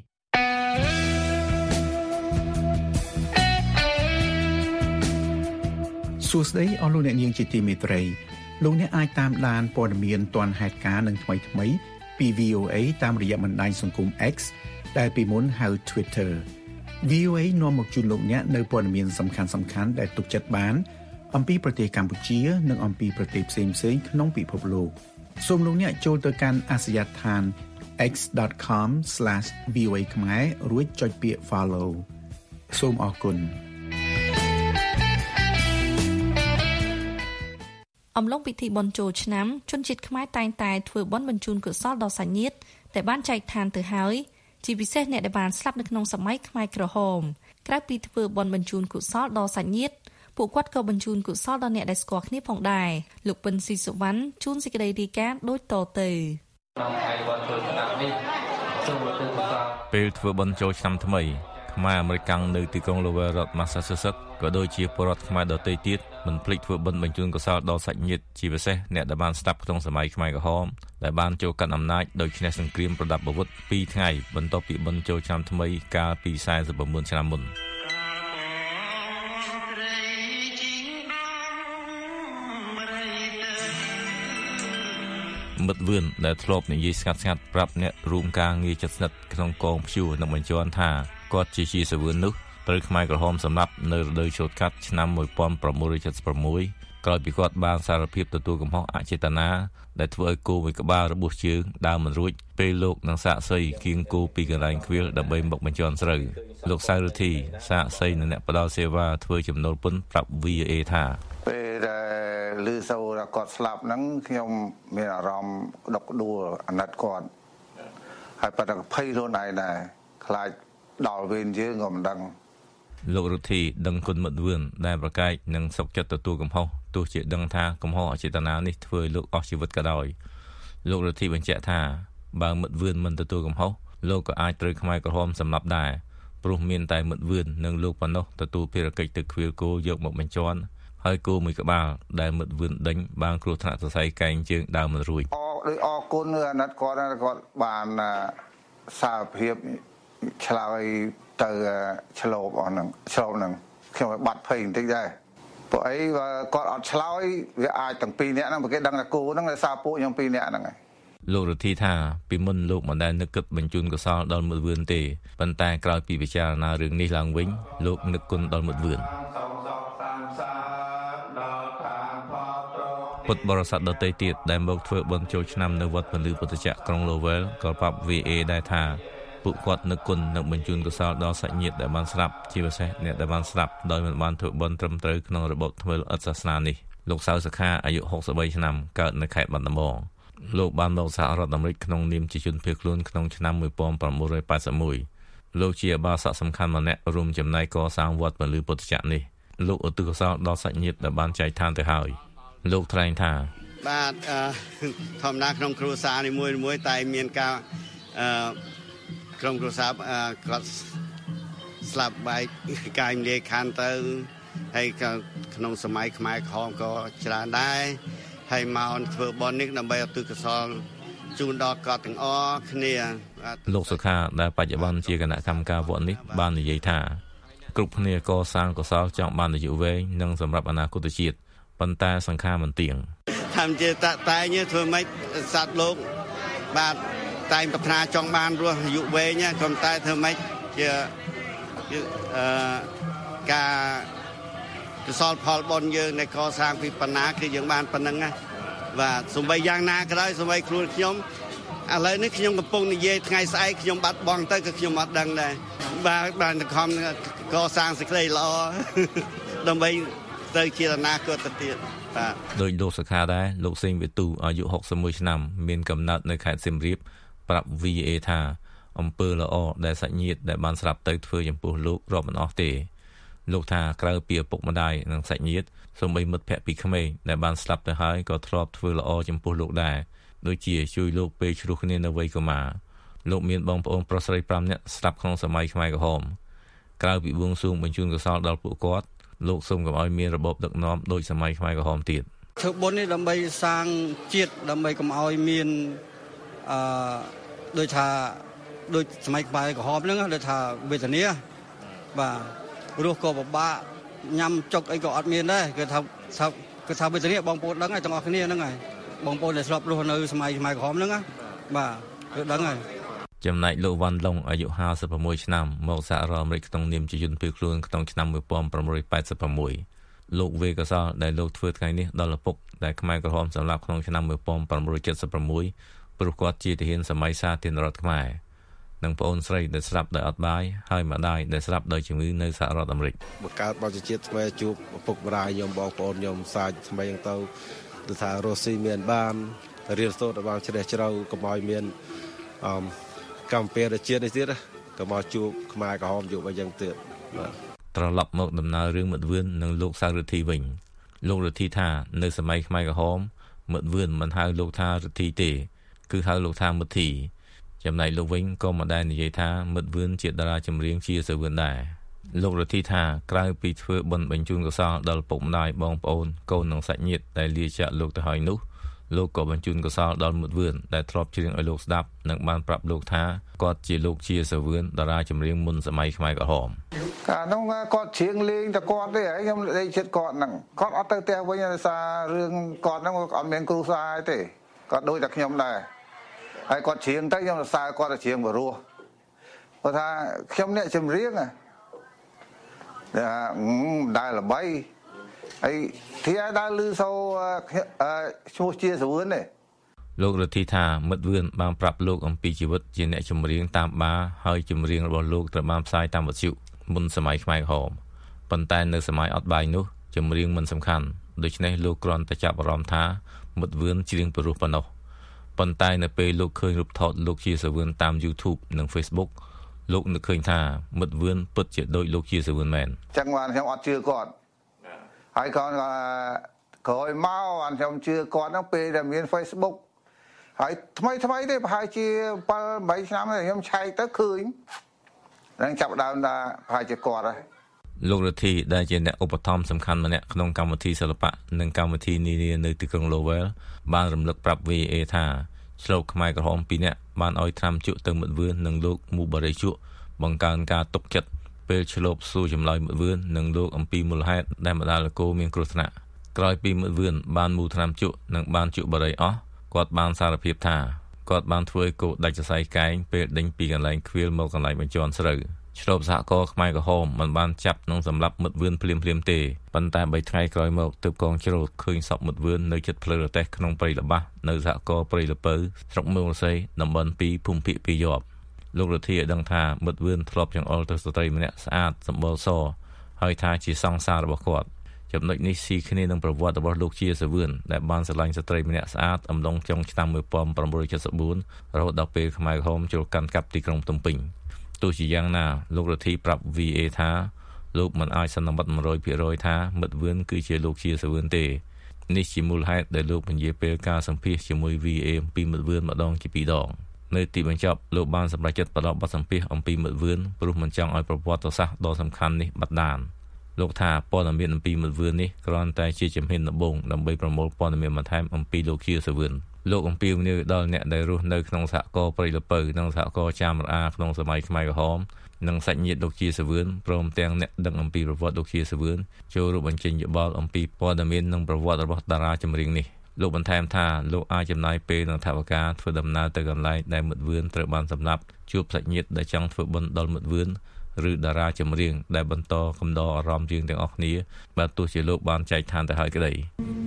សួស្តីអស់លោកអ្នកនាងជាទីមេត្រីលោកអ្នកអាចតាមដានព័ត៌មានទាន់ហេតុការណ៍និងថ្មីថ្មីពី វី អូ เอ តាមរយៈបណ្ដាញសង្គម X ដែលពីមុនហៅ Twitter វី អូ เอ នាំមកជូនលោកអ្នកនៅព័ត៌មានសំខាន់ៗដែលទុកចិត្តបានអំពីប្រទេសកម្ពុជានិងអំពីប្រទេសផ្សេងៗក្នុងពិភពលោកសូមលោកអ្នកចូលទៅកាន់អាសយដ្ឋាន x dot com slash v o a ខ្មែររួចចុចពាក្យ follow សូមអរគុណអំឡុងពិធីបុណ្យចូលឆ្នាំជនជាតិខ្មែរតែងតែធ្វើបុណ្យបញ្ជូនកុសលដល់សាច់ញាតិដែលបានចែកឋានទៅហើយជាពិសេសអ្នកដែលបានស្លាប់នៅក្នុងសម័យខ្មែរក្រហមក្រៅពីធ្វើបុណ្យបញ្ជូនកុសលដល់សាច់ញាតិពួកគាត់ក៏បញ្ជូនកុសលដល់អ្នកដែលស្គាល់គ្នាផងដែរលោកពិនស៊ីសុវណ្ណជូនសេចក្តីរាយការណ៍ដូចតទៅពេលធ្វើបុណ្យចូលឆ្នាំថ្មីខ្មែរអាមេរិកនៅទីក្រុង Lowell រដ្ឋ Massachusetts ក៏ដូចជាពលរដ្ឋខ្មែរដទៃទៀតមិនភ្លេចធ្វើបុណ្យបញ្ជូនកុសលដល់សាច់ញាតិជាពិសេសអ្នកដែលបានស្លាប់ក្នុងសម័យខ្មែរក្រហមដែលបានចូលកាន់អំណាចដោយឈ្នះសង្គ្រាមប្រដាប់អាវុធពីរថ្ងៃបន្ទាប់ពីបុណ្យចូលឆ្នាំថ្មីកាលពីសែនសិប៩ឆ្នាំមុនមិត្តវឿនដែលធ្លាប់និយាយស្ងាត់ស្ងាត់ប្រាប់អ្នករួមការងារជិតស្និទ្ធក្នុងកងព្យួរនឹងបញ្ជាន់ថាគាត់ជាជាសវឿននោះត្រូវខ្មែរក្រហមសម្លាប់នៅរដូវឆូតកាត់ឆ្នាំmột nghìn chín trăm bảy mươi sáuក្រោយពីគាត់បានសារភាពទទួលកំហុសអចេតនាដែលធ្វើឲ្យគោមួយក្បាលរបួសជើងដើរមិនរួចពេលលោកនឹងសាកសីគៀងគោពីកន្លែងខ្វៀលដើម្បីមកបញ្ជាន់ស្រូវលោកសៅរធីសាកសីនិងអ្នកផ្ដល់សេវាធ្វើចំណូលពន្ធប្រាប់ វី អូ អេ ថាពេលដែលឮសូរគាត់ស្លាប់ហ្នឹងខ្ញុំមានអារម្មណ៍ដុកដួលអាណិតគាត់ហើយប៉ុន្តែភ័យខ្លួនឯងដែរខ្លាចដល់វេនយើងក៏មិនដឹងលោករទ្ធីដឹងគុណមិត្តវឿនដែលប្រកែកនឹងសុខចិត្តទទួលកំហុសទោះជាដឹងថាកំហុសអចេតនានេះធ្វើឲ្យលោកអស់ជីវិតក៏ដោយលោករទ្ធីបញ្ជាក់ថាបើមិត្តវឿនមិនទទួលកំហុសលោកក៏អាចត្រូវខ្មែរក្រហមសម្លាប់ដែរព្រោះមានតែមិត្តវឿននិងលោកប៉ុណ្ណោះទទួលភារកិច្ចទៅខ្វៀលគោយកមកបញ្ជាន់ហើយគោមួយក្បាលដែលមិត្តវឿនដេញបានគ្រោះថ្នាក់សរសៃកែងជើងដើមមិនរួចអរដោយអរគុណអាណិតគាត់គាត់បានសារភាពឆ្លើយទៅឆ្លូបអស់ហ្នឹងឆ្លូបហ្នឹងខ្ញុំបាត់ភ័យបន្តិចដែរព្រោះអីបើគាត់អត់ឆ្លើយវាអាចទាំងពីរនាក់ហ្នឹងបើគេដឹងថាគូហ្នឹងដោយសារពួកខ្ញុំពីរនាក់ហ្នឹងហើយលោករទ្ធីថាពីមុនលោកមិនដែលនឹកគិតបញ្ជូនកុសលដល់មិត្តវឿនទេប៉ុន្តែក្រោយពីពិចារណារឿងនេះឡើងវិញលោកនឹកគុណដល់មិត្តវឿនពុទ្ធបរិស័ទដទៃទៀតដែលមកធ្វើបុណ្យចូលឆ្នាំនៅវត្តពលឺពុទ្ធចក្រក្រុង Lowell ក៏ប្រាប់ វី អូ អេ ដែរថាពួកគាត់នឹកគុណនឹងបញ្ជូនកុសលដល់សាច់ញាតិដែលបានស្លាប់ជាពិសេសអ្នកដែលបានស្លាប់ដោយមិនបានធ្វើបុណ្យត្រឹមត្រូវក្នុងរបបធ្វើល្អិតសាសនានេះលោកសៅសខាអាយុហុកសិបបីឆ្នាំកើតនៅខេត្តបាត់ដំបងលោកបានមកសហរដ្ឋអាមេរិកក្នុងនាមជាជនភៀសខ្លួនក្នុងឆ្នាំmột nghìn chín trăm tám mươi mốtលោកជាបាសកសំខាន់ម្នាក់រួមចំណែកកសាងវត្តពលឺពុទ្ធចក្រនេះលោកឧទ្ទិសកុសលដល់សាច់ញាតិដែលបានចែកឋានទៅហើយលោកថ្លែងថាបាទធម្មតាក្នុងគ្រួសារនីមួយៗតែមានការអឺក្រុមគ្រួសារគាត់ស្លាប់បែកកាយលាយខណ្ឌទៅហើយក្នុងសម័យខ្មែរក្រហមក៏ច្រើនដែរហើយមកធ្វើបុណ្យនេះដើម្បីឧទ្ទិសកុសលជូនដល់គាត់ទាំងអស់គ្នាលោកសុខាដែលបច្ចុប្បន្នជាគណៈកម្មការវត្តនេះបាននិយាយថាគ្រប់គ្នាកសាងកុសលចង់បានអាយុវែងនិងសម្រាប់អនាគតជាតិប៉ុន្តែសង្ខារមិនទៀងថាជាតតែងធ្វើម៉េចសត្វលោកបាទតែងប្រាថ្នាចង់បានរស់អាយុវែងក៏តែធ្វើម៉េចជាអឺការកុសលផលបុណ្យយើងនៃកសាងពីបណ្ណាគឺយើងបានប៉ុណ្ណឹងណាបាទសំបីយ៉ាងណាក៏ដោយសំបីខ្លួនខ្ញុំឥឡូវនេះខ្ញុំកំពុងនិយាយថ្ងៃស្អែកខ្ញុំបាត់បង់ទៅក៏ខ្ញុំអត់ដឹងដែរបាទបានតែខំកសាងសេចក្តីល្អដើម្បីទៅជាអនាគតទៅទៀតបាទដោយលោកសខាដែរលោកសេងវិទូអាយុហុកសិបមួយឆ្នាំមានកំណើតនៅខេត្តសៀមរាបប្រាប់ វី អូ អេ ថាអំពើល្អដែលសាច់ញាតិដែលបានស្លាប់ទៅធ្វើចំពោះលោករាប់មិនអស់ទេលោកថាក្រៅពីឪពុកម្ដាយនិងសាច់ញាតិសូម្បីមិត្តភ័ក្តិពីក្មេងដែលបានស្លាប់ទៅហើយក៏ធ្លាប់ធ្វើល្អចំពោះលោកដែរដូចជាជួយលោកពេលឆ្លោះគ្នានៅវ័យកុមារលោកមានបងប្អូនប្រុសស្រីប្រាំនាក់ស្លាប់ក្នុងសម័យខ្មែរក្រហមក្រៅពីបួងសួងបញ្ជូនកុសលដល់ពួកគាត់លោកសូមកុំឲ្យមានរបបដឹកនាំដូចសម័យខ្មែរក្រហមទៀតធ្វើបុណ្យនេះដើម្បីសាងជាតិដើម្បីកុំឲ្យមានអឺដូចថាដូចសម័យខ្មែរក្រហមហ្នឹងដូចថាវេទនាបាទរស់ក៏ពិបាកញ៉ាំចុកអីក៏អត់មានដែរគឺថាគឺថាវេទនាបងប្អូនដឹងហើយទាំងអស់គ្នាហ្នឹងហើយបងប្អូនដែលស្លាប់រស់នៅសម័យខ្មែរក្រហមហ្នឹងបាទគឺដឹងហើយចំណែកលោកវ៉ាន់ឡុងអាយុห้าสิบหกឆ្នាំមកសហរដ្ឋអាមេរិកក្នុងនាមជាជនភៀសខ្លួនក្នុងឆ្នាំmột nghìn chín trăm tám mươi mốtលោកវេកសលដែលលោកធ្វើថ្ងៃនេះដល់ឪពុកដែលខ្មែរក្រហមសម្លាប់ក្នុងឆ្នាំmột nghìn chín trăm bảy mươi mốt ព្រោះគាត់ជាទាហានសម័យសាធារណរដ្ឋខ្មែរនិងប្អូនស្រីដែលស្លាប់ដោយអត់បាយហើយម្ដាយដែលស្លាប់ដោយជំងឺនៅសហរដ្ឋអាមេរិកបង្កើតប្រជាជាតិថ្មីជួបឪពុកម្ដាយខ្ញុំបងប្អូនខ្ញុំសាច់ថ្មីយ៉ាងទៅទៅថារស់ស៊ីមានបានរៀនសូត្រឲ្យបានជ្រះជ្រៅកុំឲ្យមានអមកម្ពុជាជាតិនេះទៀតកុំឲ្យជួបខ្មែរក្រហមជួបអីយ៉ាងទៀតបាទត្រឡប់មកដំណើររឿងមិត្តវឿននិងលោកសៅរិទ្ធីវិញលោករទ្ធីថានៅសម័យខ្មែរក្រហមមិត្តវឿនមិនហៅលោកថារិទ្ធីទេគឺហៅលោកថាមិទ្ធីចំណែកលោកវិញក៏មិនដែលនិយាយថាមិត្តវឿនជាតារាចម្រៀងជាសវឿនដែរលោករទ្ធីថាក្រៅពីធ្វើបុណ្យបញ្ជូនកុសលដល់ពុកម្ដាយបងប្អូនកូននិងសាច់ញាតិដែលលាចាកលោកទៅហើយនោះលោកក៏បញ្ជូនកុសលដល់មិត្តវឿនដែលធ្លាប់ច្រៀងឲ្យលោកស្ដាប់និងបានប្រាប់លោកថាគាត់ជាលោកជាសវឿនតារាចម្រៀងមុនសម័យខ្មែរក្រហមកាលនោះគាត់ច្រៀងលេងតែគាត់ទេហើយខ្ញុំលេងចិត្តគាត់ហ្នឹងគាត់អត់ទៅផ្ទះវិញដោយសាររឿងគាត់ហ្នឹងគាត់អត់មានគ្រូសាទេគាត់ដូចតែខ្ញុំដែរហើយគាត់ច្រៀងទៅខ្ញុំសរសើរគាត់ទៅច្រៀងបរោះគាត់ថាខ្ញុំអ្នកចម្រៀងតែដែលល្បីហើយទីឲ្យដើរលឺសូឈ្មោះជាសវឿនទេលោករទ្ធីថាមិត្តវឿនបានប្រាប់លោកអំពីជីវិតជាអ្នកចម្រៀងតាមបារហើយចម្រៀងរបស់លោកត្រូវបានផ្សាយតាមវិទ្យុមុនសម័យខ្មែរក្រហមប៉ុន្តែនៅសម័យអត់បាយនោះចម្រៀងមិនសំខាន់ដូច្នេះលោកគ្រាន់តែចាប់អារម្មណ៍ថាមិត្តវឿនច្រៀងបរោះប៉ុណ្ណោះប៉ុន្តែនៅពេលលោកឃើញរូបថតលោកជាសវឿនតាម YouTube និង Facebook លោកនឹកឃើញថាមិត្តវឿនពិតជាដូចលោកជាសវឿនមែនចឹងបានខ្ញុំអត់ជឿគាត់ហើយគាត់ក្រោយមកបានខ្ញុំជឿគាត់ហ្នឹងពេលដែលមាន Facebook ហើយថ្មីថ្មីទេប្រហែលជាbảy 8ឆ្នាំទេខ្ញុំឆែកទៅឃើញនឹងចាប់ដើមថាប្រហែលជាគាត់ហើយលោករទ្ធីដែលជាអ្នកឧបត្ថម្ភសំខាន់ម្នាក់ក្នុងកម្មវិធីសិល្បៈនិងកម្មវិធីនានានៅទីក្រុង Lowell បានរំលឹកប្រាប់ វី អេ ថាឆ្លូកខ្មែរក្រហមពីរនាក់បានឲ្យត្រាំជក់ទៅមិត្តវឿននិងលោកមូបារីជក់បង្កើនការទុកចិត្តពេលឆ្លូបសួរចម្លើយមិត្តវឿននិងលោកអំពីមូលហេតុដែលម្ដាយលោកគោមានគ្រោះថ្នាក់ក្រោយពីមិត្តវឿនបានមូត្រាំជក់និងបានជក់បារីអស់គាត់បានសារភាពថាគាត់បានធ្វើឲ្យគោដាច់សរសៃកែងពេលដេញពីកន្លែងខ្វៀលមកកន្លែងបញ្ជាន់ស្រូវឆ្លូបសហគមន៍ខ្មែរក្រហមមិនបានចាប់និងសម្លាប់មិត្តវឿនភ្លាមៗទេប៉ុន្តែបីថ្ងៃក្រោយមកទើបកងជ្រោតឃើញសពមិត្តវឿននៅជិតផ្លូវរទេះក្នុងព្រៃល្បាស់នៅសហគមន៍ព្រៃលពៅស្រុកមឿងរស័យតំបន់ពីរភូមិភាគពីរយប់លោករទ្ធីឲ្យដឹងថាមិត្តវឿនធ្លាប់ចង្អុលទៅស្ត្រីម្នាក់ស្អាតសម្បូរសហើយថាជាសង្សាររបស់គាត់ចំណុចនេះស៊ីគ្នានឹងប្រវត្តិរបស់លោកជាសវឿនដែលបានស្រឡាញ់ស្ត្រីម្នាក់ស្អាតអំឡុងចុងឆ្នាំmột nghìn chín trăm bảy mươi tưរហូតដល់ពេលខ្មែរក្រហមចូលកាន់កាប់ទីក្រុងភ្នំពេញទោះជាយ៉ាងណាលោករទ្ធីប្រាប់ វី អេ ថាលោកមិនអាចសន្មត់một trăm phần trămថាមិត្តវឿនគឺជាលោកជាសវឿនទេនេះជាមូលហេតុដែលលោកពន្យាពេលការសម្ភាសជាមួយ វី អេ អំពីមិត្តវឿនម្ដងជាពីរដងនៅទីបញ្ចប់លោកបានសម្រេចចិត្តបន្តបទសម្ភាសអំពីមិត្តវឿនព្រោះមិនចង់ឲ្យប្រវត្តិសាស្ត្រដ៏សំខាន់នេះបាត់ដានលោកថាព័ត៌មានអំពីមិត្តវឿននេះគ្រាន់តែជាជំហានដំបូងដើម្បីប្រមូលព័ត៌មានបន្ថែមអំពីលោកជាសវឿនលោកអំពីវនាវដល់អ្នកដែលរស់នៅក្នុងសហគមន៍ព្រៃលពៅនិងសហគមន៍ចាមរអាក្នុងសម័យខ្មែរក្រហមនិងសាច់ញាតិលោកជាសវឿនព្រមទាំងអ្នកដឹងអំពីប្រវត្តិលោកជាសវឿនចូលរួមបញ្ចេញយោបល់អំពីព័ត៌មាននិងប្រវត្តិរបស់តារាចម្រៀងនេះលោកបន្ថែមថាលោកអាចចំណាយពេលនិងថវិកាធ្វើដំណើរទៅកន្លែងដែលមិត្តវឿនត្រូវបានសម្លាប់ជួបសាច់ញាតិដែលចង់ធ្វើបុណ្យដល់មិត្តវឿនឬតារាចម្រៀងដែលបន្តកំដរអារម្មណ៍យើងទាំងអស់គ្នាបើទោះជាលោកបានចែកឋានទៅហើយក្តី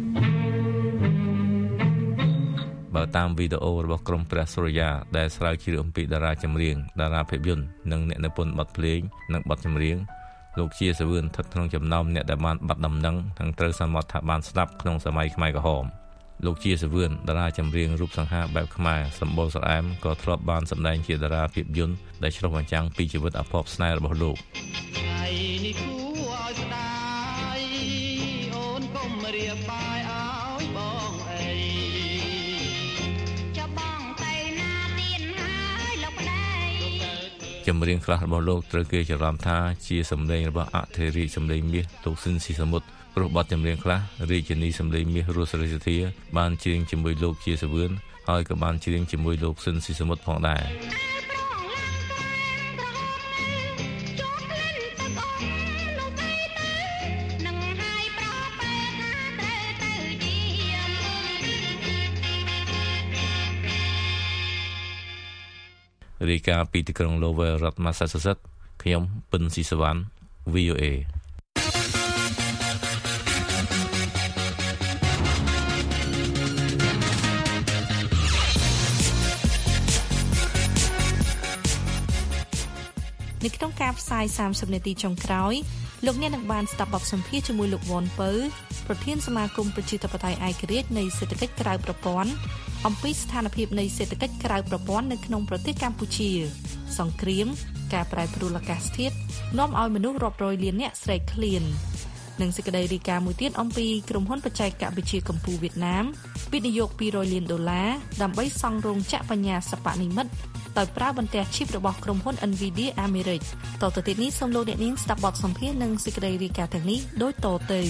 បើតាមវីដេអូរបស់ក្រុមព្រះសូរិយាដែលស្រាវជ្រាវអំពីតារាចម្រៀងតារាភាពយន្តនិងអ្នកនិពន្ធបទភ្លេងនិងបទចម្រៀងលោកជាសវឿនស្ថិតក្នុងចំណោមអ្នកដែលបានបាត់ដំណឹងនិងត្រូវសន្មតថាបានស្លាប់ក្នុងសម័យខ្មែរក្រហមលោកជាសវឿនតារាចម្រៀងរូបសង្ហាបែបខ្មែរសម្បូរស្រអែមក៏ធ្លាប់បានសម្ដែងជាតារាភាពយន្តដែលឆ្លុះបញ្ចាំងពីជីវិតអភ័ព្វស្នេហ៍របស់លោកថ្ងៃនេះគួរឲ្យស្ដាយអូនកុំរៀបបាយឲ្យបងអីចាំបងទៅណាទៀតហើយលោកប្តីចម្រៀងខ្លះរបស់លោកត្រូវគេច្រឡំថាជាសម្លេងរបស់អធិរាជសម្លេងមាសលោកស៊ិនស៊ីសមុទ្រព្រោះបទចម្រៀងខ្លះរាជិនីសម្លេងមាសរស់សេរីសុទ្ធាបានច្រៀងជាមួយលោកជាសវឿនហើយក៏បានច្រៀងជាមួយលោកស៊ិនស៊ីសមុទ្រផងដែររាយការណ៍ពីទីក្រុង Lowell រដ្ឋ Massachusetts ខ្ញុំពិនស៊ីសវណ្ណ វី អូ เอនៅក្នុងការផ្សាយសាមសិបនាទីចុងក្រោយលោកអ្នកនឹងបានស្ដាប់បទសម្ភាសន៍ជាមួយលោកវ៉ុនពៅប្រធានសមាគមប្រជាធិបតេយ្យឯករាជ្យនៃសេដ្ឋកិច្ចក្រៅប្រព័ន្ធអំពីស្ថានភាពនៃសេដ្ឋកិច្ចក្រៅប្រព័ន្ធនៅក្នុងប្រទេសកម្ពុជាសង្គ្រាមការប្រែប្រួលអាកាសធាតុនាំឲ្យមនុស្សរាប់រយលានអ្នកស្រេកឃ្លាននិងសេចក្តីរាយការណ៍មួយទៀតអំពីក្រុមហ៊ុនបច្ចេកវិទ្យាកម្ពុជាវៀតណាមវិនិយោគពីររយលានដុល្លារដើម្បីសង់រោងចក្របញ្ញាសិប្បនិម្មិតដោយប្រើបន្ទះឈីបរបស់ក្រុមហ៊ុន Nvidia អាមេរិកតទៅទៀតនេះសូមលោកអ្នកនាងស្ដាប់បទសម្ភាសន៍និងសេចក្តីរាយការណ៍ទាំងនេះដូចតទៅ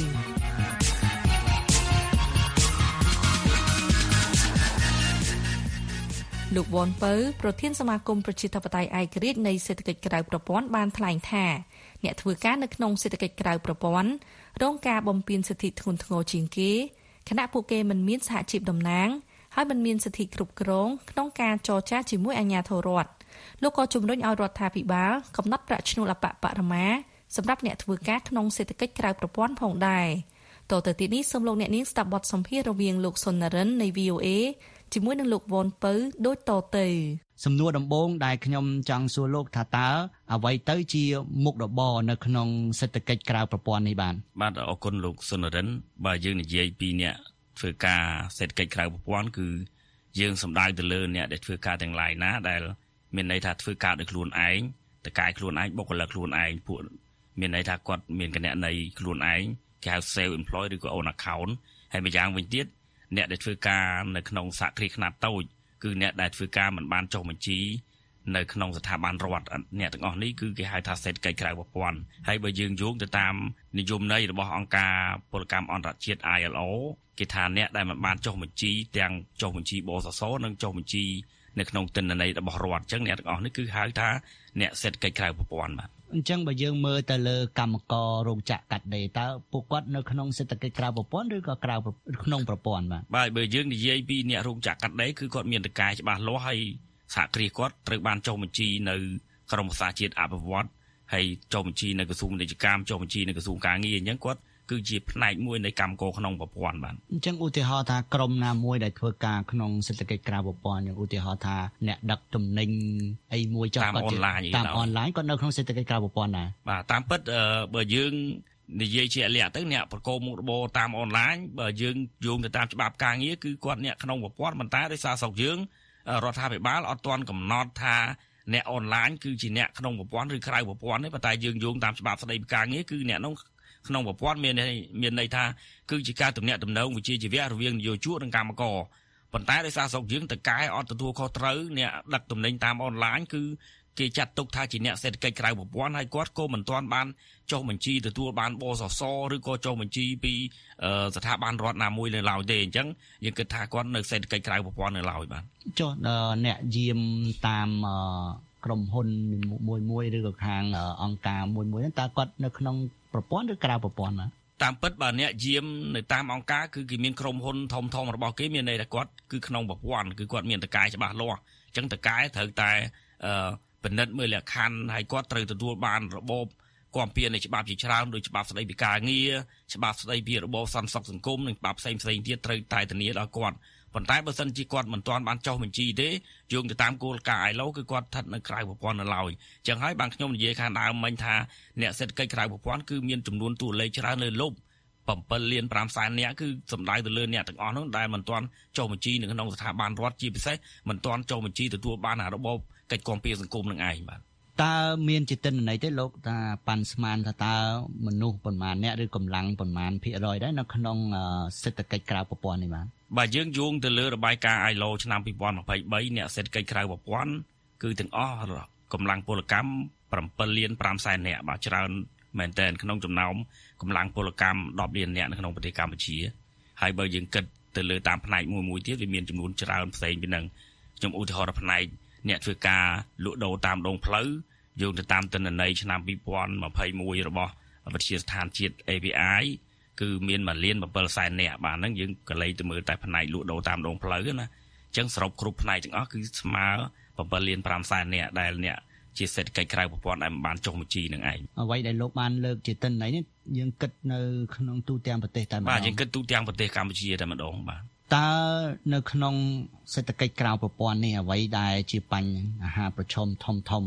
លោកវ៉ុនពៅប្រធានសមាគមប្រជាធិបតេយ្យឯករាជ្យនៃសេដ្ឋកិច្ចក្រៅប្រព័ន្ធបានថ្លែងថាអ្នកធ្វើការនៅក្នុងសេដ្ឋកិច្ចក្រៅប្រព័ន្ធរងការបំពានសិទ្ធិធ្ងន់ធ្ងរជាងគេខណៈពួកគេមិនមានសហជីពតំណាងហើយមិនមានសិទ្ធិគ្រប់គ្រងក្នុងការចរចាជាមួយអាជ្ញាធររដ្ឋលោកក៏ជំរុញឲ្យរដ្ឋាភិបាលកំណត់ប្រាក់ឈ្នួលអបបរមាសម្រាប់អ្នកធ្វើការក្នុងសេដ្ឋកិច្ចក្រៅប្រព័ន្ធផងដែរតទៅទីនេះសូមលោកអ្នកនាងស្ដាប់បទសម្ភាសន៍រវាងលោកសុននរិននៃ វី អូ เอ ជាមួយនឹងលោកវ៉ុនពៅដូចតទៅសំណួរដំបូងដែលខ្ញុំចង់សួរលោកថាតើអ្វីទៅជាមុខរបរនៅក្នុងសេដ្ឋកិច្ចក្រៅប្រព័ន្ធនេះបានបាទអរគុណលោកសុននរិនបើយើងនិយាយពីអ្នកធ្វើការសេដ្ឋកិច្ចក្រៅប្រព័ន្ធគឺយើងសំដៅទៅលើអ្នកដែលធ្វើការទាំងឡាយណាដែលមានន័យថាធ្វើការដោយខ្លួនឯងតកាយខ្លួនឯងបុគ្គលិកខ្លួនឯងពួកមានន័យថាគាត់មានគណនីខ្លួនឯងគេហៅ self employed ឬក៏ own account ហើយម្យ៉ាងវិញទៀតអ្នកដែលធ្វើការនៅក្នុងសហគ្រាសខ្នាតតូចគឺអ្នកដែលធ្វើការមិនបានចុះបញ្ជីនៅក្នុងស្ថាប័នរដ្ឋអ្នកទាំងអស់នេះគឺគេហៅថាសេដ្ឋកិច្ចក្រៅប្រព័ន្ធហើយបើយើងយោងទៅតាមនិយមន័យរបស់អង្គការពលកម្មអន្តរជាតិ ไอ แอล โอ គេថាអ្នកដែលមិនបានចុះបញ្ជីទាំងចុះបញ្ជីបសសនិងចុះបញ្ជីនៅក្នុងទិន្នន័យរបស់រដ្ឋអញ្ចឹងអ្នកទាំងអស់នេះគឺហៅថាអ្នកសេដ្ឋកិច្ចក្រៅប្រព័ន្ធបាទអញ្ចឹងបើយើងមើលទៅលើកម្មកររោងចក្រកាត់ដេរតើពួកគាត់នៅក្នុងសេដ្ឋកិច្ចក្រៅប្រព័ន្ធឬក៏ក្រៅក្នុងប្រព័ន្ធបាទបាទបើយើងនិយាយពីអ្នករោងចក្រកាត់ដេរគឺគាត់មានតកាយច្បាស់លាស់ហើយសហគ្រាសគាត់ត្រូវបានចុះបញ្ជីនៅក្រមប្រសាជាតិអភិវឌ្ឍហើយចុះបញ្ជីនៅក្រសួងពាណិជ្ជកម្មចុះបញ្ជីនៅក្រសួងកាងារអញ្ចឹងគាត់គឺជាផ្នែកមួយនៃកម្មករក្នុងប្រព័ន្ធបាទអញ្ចឹងឧទាហរណ៍ថាក្រុមណាមួយដែលធ្វើការក្នុងសេដ្ឋកិច្ចក្រៅប្រព័ន្ធយ៉ាងឧទាហរណ៍ថាអ្នកដឹកទំនិញអីមួយចុះគាត់តាមអនឡាញគាត់នៅក្នុងសេដ្ឋកិច្ចក្រៅប្រព័ន្ធដែរបាទតាមពិតបើយើងនិយាយជាលក្ខទៅអ្នកប្រកបមុខរបរតាមអនឡាញបើយើងយោងទៅតាមច្បាប់ការងារគឺគាត់អ្នកក្នុងប្រព័ន្ធប៉ុន្តែដោយសារស្រុកយើងរដ្ឋាភិបាលអត់ទាន់កំណត់ថាអ្នកអនឡាញគឺជាអ្នកក្នុងប្រព័ន្ធឬក្រៅប្រព័ន្ធទេប៉ុន្តែយើងយោងតាមច្បាប់ស្តីពីការងារគឺអ្នកនោះក្នុងប្រព័ន្ធមានមានន័យថាគឺជាការទំនាក់ទំនងវិជ្ជាជីវៈរវាងនយោជកនិងកម្មករប៉ុន្តែដោយសារស្រុកយើងតកែអត់ទទួលខុសត្រូវអ្នកដឹកទំនិញតាមអនឡាញគឺគេចាត់ទុកថាជាអ្នកសេដ្ឋកិច្ចក្រៅប្រព័ន្ធហើយគាត់ក៏មិនទាន់បានចុះបញ្ជីទទួលបានបសសឬក៏ចុះបញ្ជីពីស្ថាប័នរដ្ឋណាមួយនៅឡើយទេអញ្ចឹងយើងគិតថាគាត់នៅសេដ្ឋកិច្ចក្រៅប្រព័ន្ធនៅឡើយបាទចុះអ្នកយាមតាមក្រុមហ៊ុនមួយមួយឬក៏ខាងអង្គការមួយមួយតើគាត់នៅក្នុងប្រព័ន្ធឬក្រៅប្រព័ន្ធណាតាមពិតបើអ្នកយាមនៅតាមអង្គការគឺគេមានក្រុមហ៊ុនធំធំរបស់គេមានន័យថាគាត់គឺក្នុងប្រព័ន្ធគឺគាត់មានតកាយច្បាស់លាស់អញ្ចឹងតកាយត្រូវតែអឺពិនិត្យមើលលក្ខខណ្ឌហើយគាត់ត្រូវទទួលបានរបបគាំពៀនៃច្បាប់ជាច្រើនដោយច្បាប់ស្តីពីការងារច្បាប់ស្តីពីរបបសន្តិសុខសង្គមនិងច្បាប់ផ្សេងផ្សេងទៀតត្រូវតែធានាដល់គាត់ប៉ុន្តែបើសិនជាគាត់មិនទាន់បានចុះបញ្ជីទេយោងទៅតាមគោលការណ៍ ไอ แอล โอ គឺគាត់ស្ថិតនៅក្រៅប្រព័ន្ធនៅឡើយអញ្ចឹងហើយបានខ្ញុំនិយាយខាងដើមមិញថាអ្នកសេដ្ឋកិច្ចក្រៅប្រព័ន្ធគឺមានចំនួនតួលេខច្រើនលើលុប7លាន5សែននាក់គឺសំដៅទៅលើអ្នកទាំងអស់នោះដែលមិនទាន់ចុះបញ្ជីនៅក្នុងស្ថាប័នរដ្ឋជាពិសេសមិនទាន់ចុះបញ្ជីទទួលបានរបបកិច្ចគាំពារសង្គមនឹងឯងបាទតើមានចេតនន័យទេលោកថាប៉ាន់ស្មានថាតើមនុស្សប៉ុន្មានអ្នកឬកម្លាំងប៉ុន្មានភាគរយដែរនៅក្នុងសេដ្ឋកិច្ចក្រៅប្រព័ន្ធនេះបាទបើយើងយោងទៅលើរបាយការណ៍ ไอ แอล โอ ឆ្នាំ2023អ្នកសេដ្ឋកិច្ចក្រៅប្រព័ន្ធគឺទាំងអស់កម្លាំងពលកម្ម7លាន5សែននាក់បាទច្រើនមែនទែនក្នុងចំណោមកម្លាំងពលកម្ម10លាននាក់នៅក្នុងប្រទេសកម្ពុជាហើយបើយើងគិតទៅលើតាមផ្នែកមួយមួយទៀតវាមានចំនួនច្រើនផ្សេងពីនឹងខ្ញុំឧទាហរណ៍ផ្នែកអ្នកធ្វើការលក់ដូរតាមដងផ្លូវយោងទៅតាមទិន្នន័យឆ្នាំ2021របស់វិទ្យាស្ថានជាតិ เอ พี ไอ គឺមានមួយលាន7សែននាក់បាទហ្នឹងយើងក៏លេខទៅមើលតែផ្នែកលក់ដូរតាមដងផ្លូវណាអញ្ចឹងសរុបគ្រប់ផ្នែកទាំងអស់គឺស្មើ7លាន5សែននាក់ដែលអ្នកជាសេដ្ឋកិច្ចក្រៅប្រព័ន្ធដែលមិនបានចុះបញ្ជីនឹងឯងអ្វីដែលលោកបានលើកជាទិន្នន័យនេះយើងគិតនៅក្នុងទូទាំងប្រទេសតែម្ដងបាទយើងគិតទូទាំងប្រទេសកម្ពុជាតែម្ដងបាទតើនៅក្នុងសេដ្ឋកិច្ចក្រៅប្រព័ន្ធនេះអ្វីដែលជាបញ្ហាប្រឈមធំធំ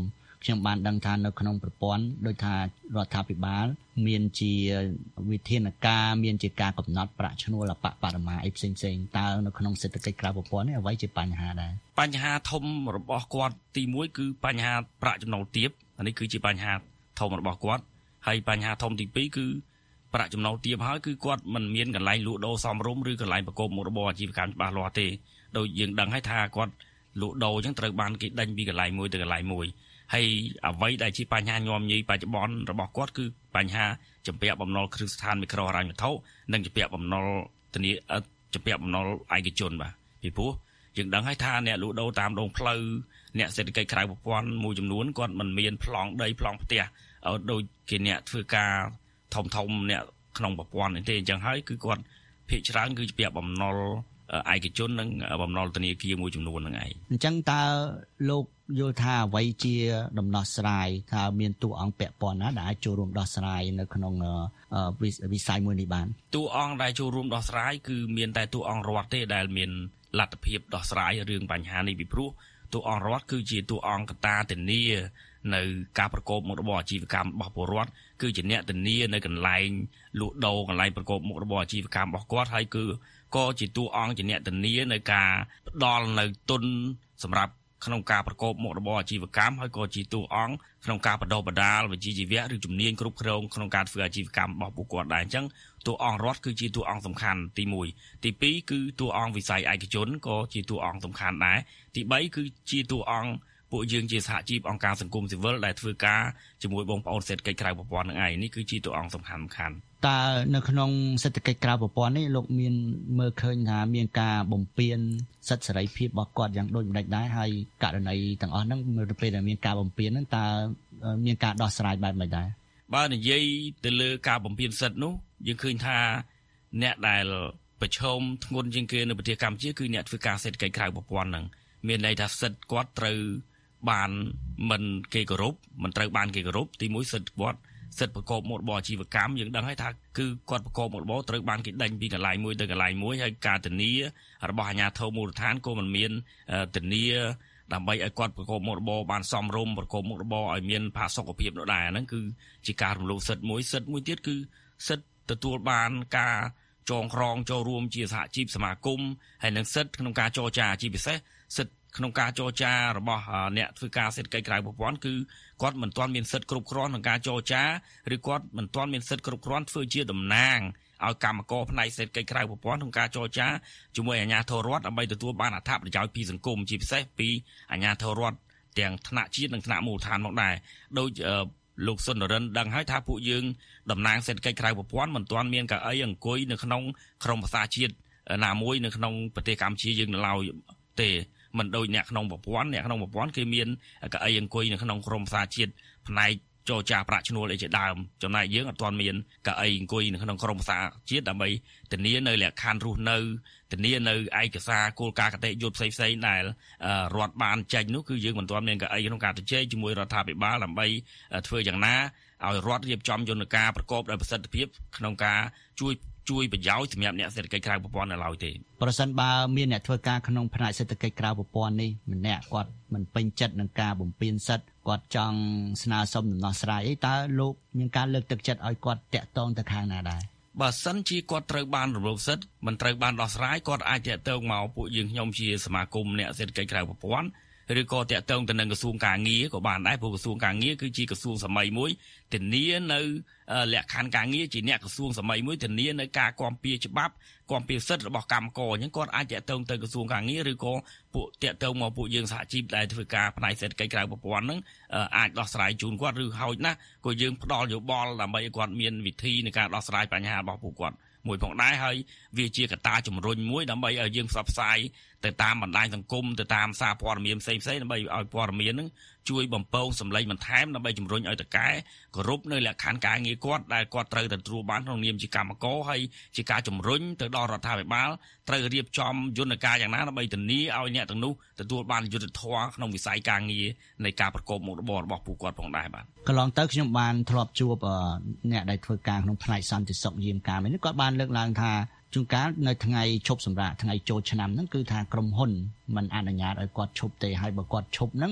ខ្ញុំបានដឹងថានៅក្នុងប្រព័ន្ធដោយថារដ្ឋាភិបាលមានជាវិធានការមានជាការកំណត់ប្រាក់ឈ្នួលអបបរមាអីផ្សេងៗតើនៅក្នុងសេដ្ឋកិច្ចក្រៅប្រព័ន្ធនេះអ្វីជាបញ្ហាដែរបញ្ហាធំរបស់គាត់ទីមួយគឺបញ្ហាប្រាក់ចំណូលទាបអានេះគឺជាបញ្ហាធំរបស់គាត់ហើយបញ្ហាធំទីពីរគឺប្រាក់ចំណូលទាបហើយគឺគាត់មិនមានកន្លែងលក់ដូរសមរម្យឬកន្លែងប្រកបមុខរបរអាជីវកម្មច្បាស់លាស់ទេដោយយើងដឹងហើយថាគាត់លក់ដូរអញ្ចឹងត្រូវបានគេដេញពីកន្លែងមួយទៅកន្លែងមួយហើយអ្វីដែលជាបញ្ហាញោមញីបច្ចុប្បន្នរបស់គាត់គឺបញ្ហាជំពាក់បំណុលគ្រឹះស្ថានមីក្រូហិរញ្ញវត្ថុនិងជំពាក់បំណុលធានាជំពាក់បំណុលឯកជនបាទពីព្រោះយើងដឹងហើយថាអ្នកលក់ដូរតាមដងផ្លូវអ្នកសេដ្ឋកិច្ចក្រៅប្រព័ន្ធមួយចំនួនគាត់មិនមានប្លង់ដីប្លង់ផ្ទះដូចគេអ្នកធ្វើការធំធំអ្នកក្នុងប្រព័ន្ធនេះទេអញ្ចឹងហើយគឺគាត់ភាគច្រើនគឺជំពាក់បំណុលឯកជននិងបំណុលធនាគារមួយចំនួនហ្នឹងឯងអញ្ចឹងតើលោកយល់ថាអ្វីជាដំណោះស្រាយថាមានតួអង្គពាក់ព័ន្ធណាដែលអាចចូលរួមដោះស្រាយនៅក្នុងវិស័យមួយនេះបានតួអង្គដែលចូលរួមដោះស្រាយគឺមានតែតួអង្គរដ្ឋទេដែលមានលទ្ធភាពដោះស្រាយរឿងបញ្ហានេះពីព្រោះតួអង្គរដ្ឋគឺជាតួអង្គកត្តាធានានៅការប្រកបមុខរបរអាជីវកម្មរបស់ពលរដ្ឋគឺជាអ្នកធានានៅកន្លែងលក់ដូរកន្លែងប្រកបមុខរបរអាជីវកម្មរបស់គាត់ហើយគឺក៏ជាតួអង្គជាអ្នកធានានៅការផ្ដល់នៅទុនសម្រាប់ក្នុងការប្រកបមុខរបរអាជីវកម្មហើយក៏ជាតួអង្គក្នុងការបណ្ដុះបណ្ដាលវិជ្ជាជីវៈឬជំនាញគ្រប់គ្រងក្នុងការធ្វើអាជីវកម្មរបស់ពួកគាត់ដែរអញ្ចឹងតួអង្គរដ្ឋគឺជាតួអង្គសំខាន់ទីមួយទីពីរគឺតួអង្គវិស័យឯកជនក៏ជាតួអង្គសំខាន់ដែរទីបីគឺជាតួអង្គពួកយើងជាសហជីពអង្គការសង្គមស៊ីវិលដែលធ្វើការជាមួយបងប្អូនសេដ្ឋកិច្ចក្រៅប្រព័ន្ធនឹងឯងនេះគឺជាតួអង្គសំខាន់សំខាន់តើនៅក្នុងសេដ្ឋកិច្ចក្រៅប្រព័ន្ធនេះលោកមានមើលឃើញថាមានការបំពានសិទ្ធិសេរីភាពរបស់គាត់យ៉ាងដូចម្តេចដែរហើយករណីទាំងអស់ហ្នឹងនៅពេលដែលមានការបំពានហ្នឹងតើមានការដោះស្រាយបែបម៉េចដែរបើនិយាយទៅលើការបំពានសិទ្ធិនោះយើងឃើញថាអ្នកដែលប្រឈមធ្ងន់ជាងគេនៅប្រទេសកម្ពុជាគឺអ្នកធ្វើការសេដ្ឋកិច្ចក្រៅប្រព័ន្ធហ្នឹងមានន័យថាសិទ្ធិគាត់ត្រូវបានមិនគេគោរពមិនត្រូវបានគេគោរពទីមួយសិទ្ធិគាត់សិទ្ធិប្រកបមុខរបរអាជីវកម្មយើងដឹងហើយថាគឺគាត់ប្រកបមុខរបរត្រូវបានគេដេញពីកន្លែងមួយទៅកន្លែងមួយហើយការធានារបស់អាជ្ញាធរមូលដ្ឋានក៏មិនមានធានាដើម្បីឲ្យគាត់ប្រកបមុខរបរបានសមរម្យប្រកបមុខរបរឲ្យមានផាសុកភាពនោះដែរហ្នឹងគឺជាការរំលោភសិទ្ធិមួយសិទ្ធិមួយទៀតគឺសិទ្ធិទទួលបានការចងក្រងចូលរួមជាសហជីពសមាគមហើយនិងសិទ្ធិក្នុងការចរចាជាពិសេសសិទ្ធិក្នុងការចរចារបស់អ្នកធ្វើការសេដ្ឋកិច្ចក្រៅប្រព័ន្ធគឺគាត់មិនទាន់មានសិទ្ធិគ្រប់គ្រាន់ក្នុងការចរចាឬគាត់មិនទាន់មានសិទ្ធិគ្រប់គ្រាន់ធ្វើជាតំណាងឲ្យកម្មករផ្នែកសេដ្ឋកិច្ចក្រៅប្រព័ន្ធក្នុងការចរចាជាមួយអាជ្ញាធររដ្ឋដើម្បីទទួលបានអត្ថប្រយោជន៍ពីសង្គមជាពិសេសពីអាជ្ញាធររដ្ឋទាំងថ្នាក់ជាតិនិងថ្នាក់មូលដ្ឋានមកដែរដោយលោកសុននរិនដឹងហើយថាពួកយើងតំណាងសេដ្ឋកិច្ចក្រៅប្រព័ន្ធមិនទាន់មានកៅអីអង្គុយនៅក្នុងក្រុមប្រឹក្សាជាតិណាមួយនៅក្នុងប្រទេសកម្ពុជាយើងនៅឡើយទេមិនដូចអ្នកក្នុងប្រព័ន្ធអ្នកក្នុងប្រព័ន្ធគេមានកៅអីអង្គុយនៅក្នុងក្រុមប្រឹក្សាជាតិផ្នែកចរចាប្រាក់ឈ្នួលអីជាដើមចំណែកយើងអត់ទាន់មានកៅអីអង្គុយនៅក្នុងក្រុមប្រឹក្សាជាតិដើម្បីធានានៅលក្ខខណ្ឌរស់នៅធានានៅឯកសារគោលការណ៍គតិយុត្តផ្សេងផ្សេងដែលរដ្ឋបានចេញនោះគឺយើងមិនទាន់មានកៅអីក្នុងការជជែកជាមួយរដ្ឋាភិបាលដើម្បីធ្វើយ៉ាងណាឲ្យរដ្ឋរៀបចំយន្តការប្រកបដោយប្រសិទ្ធភាពក្នុងការជួយជួយប្រយោជន៍សម្រាប់អ្នកសេដ្ឋកិច្ចក្រៅប្រព័ន្ធនៅឡើយទេប្រសិនបើមានអ្នកធ្វើការក្នុងផ្នែកសេដ្ឋកិច្ចក្រៅប្រព័ន្ធនេះម្នាក់គាត់មិនពេញចិត្តនឹងការបំពានសិទ្ធិគាត់ចង់ស្នើសុំដំណោះស្រាយអីតើលោកមានការលើកទឹកចិត្តឲ្យគាត់តាក់ទងទៅខាងណាដែរបើសិនជាគាត់ត្រូវបានរំលោភសិទ្ធិមិនត្រូវបានដោះស្រាយគាត់អាចតាក់ទងមកពួកយើងខ្ញុំជាសមាគមអ្នកសេដ្ឋកិច្ចក្រៅប្រព័ន្ធឬក៏តាក់ទងទៅនឹងក្រសួងការងារក៏បានដែរព្រោះក្រសួងការងារគឺជាក្រសួងសម័យមួយធានានៅលក្ខខណ្ឌការងារជាអ្នកក្រសួងសម័យមួយធានានៅការគាំពៀច្បាប់គាំពៀសិទ្ធិរបស់កម្មករអញ្ចឹងគាត់អាចតាក់ទងទៅក្រសួងការងារឬក៏ពួកតាក់ទងមកពួកយើងសហជីពដែលធ្វើការផ្នែកសេដ្ឋកិច្ចក្រៅប្រព័ន្ធហ្នឹងអាចដោះស្រាយជូនគាត់ឬហោចណាស់ក៏យើងផ្ដល់យោបល់ដើម្បីឲ្យគាត់មានវិធីในការដោះស្រាយបញ្ហារបស់ពួកគាត់មួយផងដែរហើយវាជាកត្តាជំរុញមួយដើម្បីឲ្យយើងផ្សព្វផ្សាយទៅតាមបណ្ដាញសង្គមទៅតាមសារព័ត៌មានផ្សេងៗដើម្បីឲ្យព័ត៌មានហ្នឹងជួយបំពងសម្លេងបន្ថែមដើម្បីជំរុញឲ្យតកែគោរពនៅលក្ខខណ្ឌការងារគាត់ដែលគាត់ត្រូវទៅទទួលបានក្នុងនាមជាកម្មករហើយជាការជំរុញទៅដល់រដ្ឋាភិបាលត្រូវរៀបចំយន្តការយ៉ាងណាដើម្បីធានាឲ្យអ្នកទាំងនោះទទួលបានយុត្តិធម៌ក្នុងវិស័យការងារនៃការប្រកបមុខរបររបស់ពួកគាត់ផងដែរបាទកន្លងទៅខ្ញុំបានធ្លាប់ជួបអ្នកដែលធ្វើការក្នុងផ្នែកសន្តិសុខយាមកាមនេះគាត់បានលើកឡើងថាជួនកាលនៅថ្ងៃឈប់សម្រាកថ្ងៃចូលឆ្នាំហ្នឹងគឺថាក្រុមហ៊ុនមិនអនុញ្ញាតឲ្យគាត់ឈប់ទេហើយបើគាត់ឈប់ហ្នឹង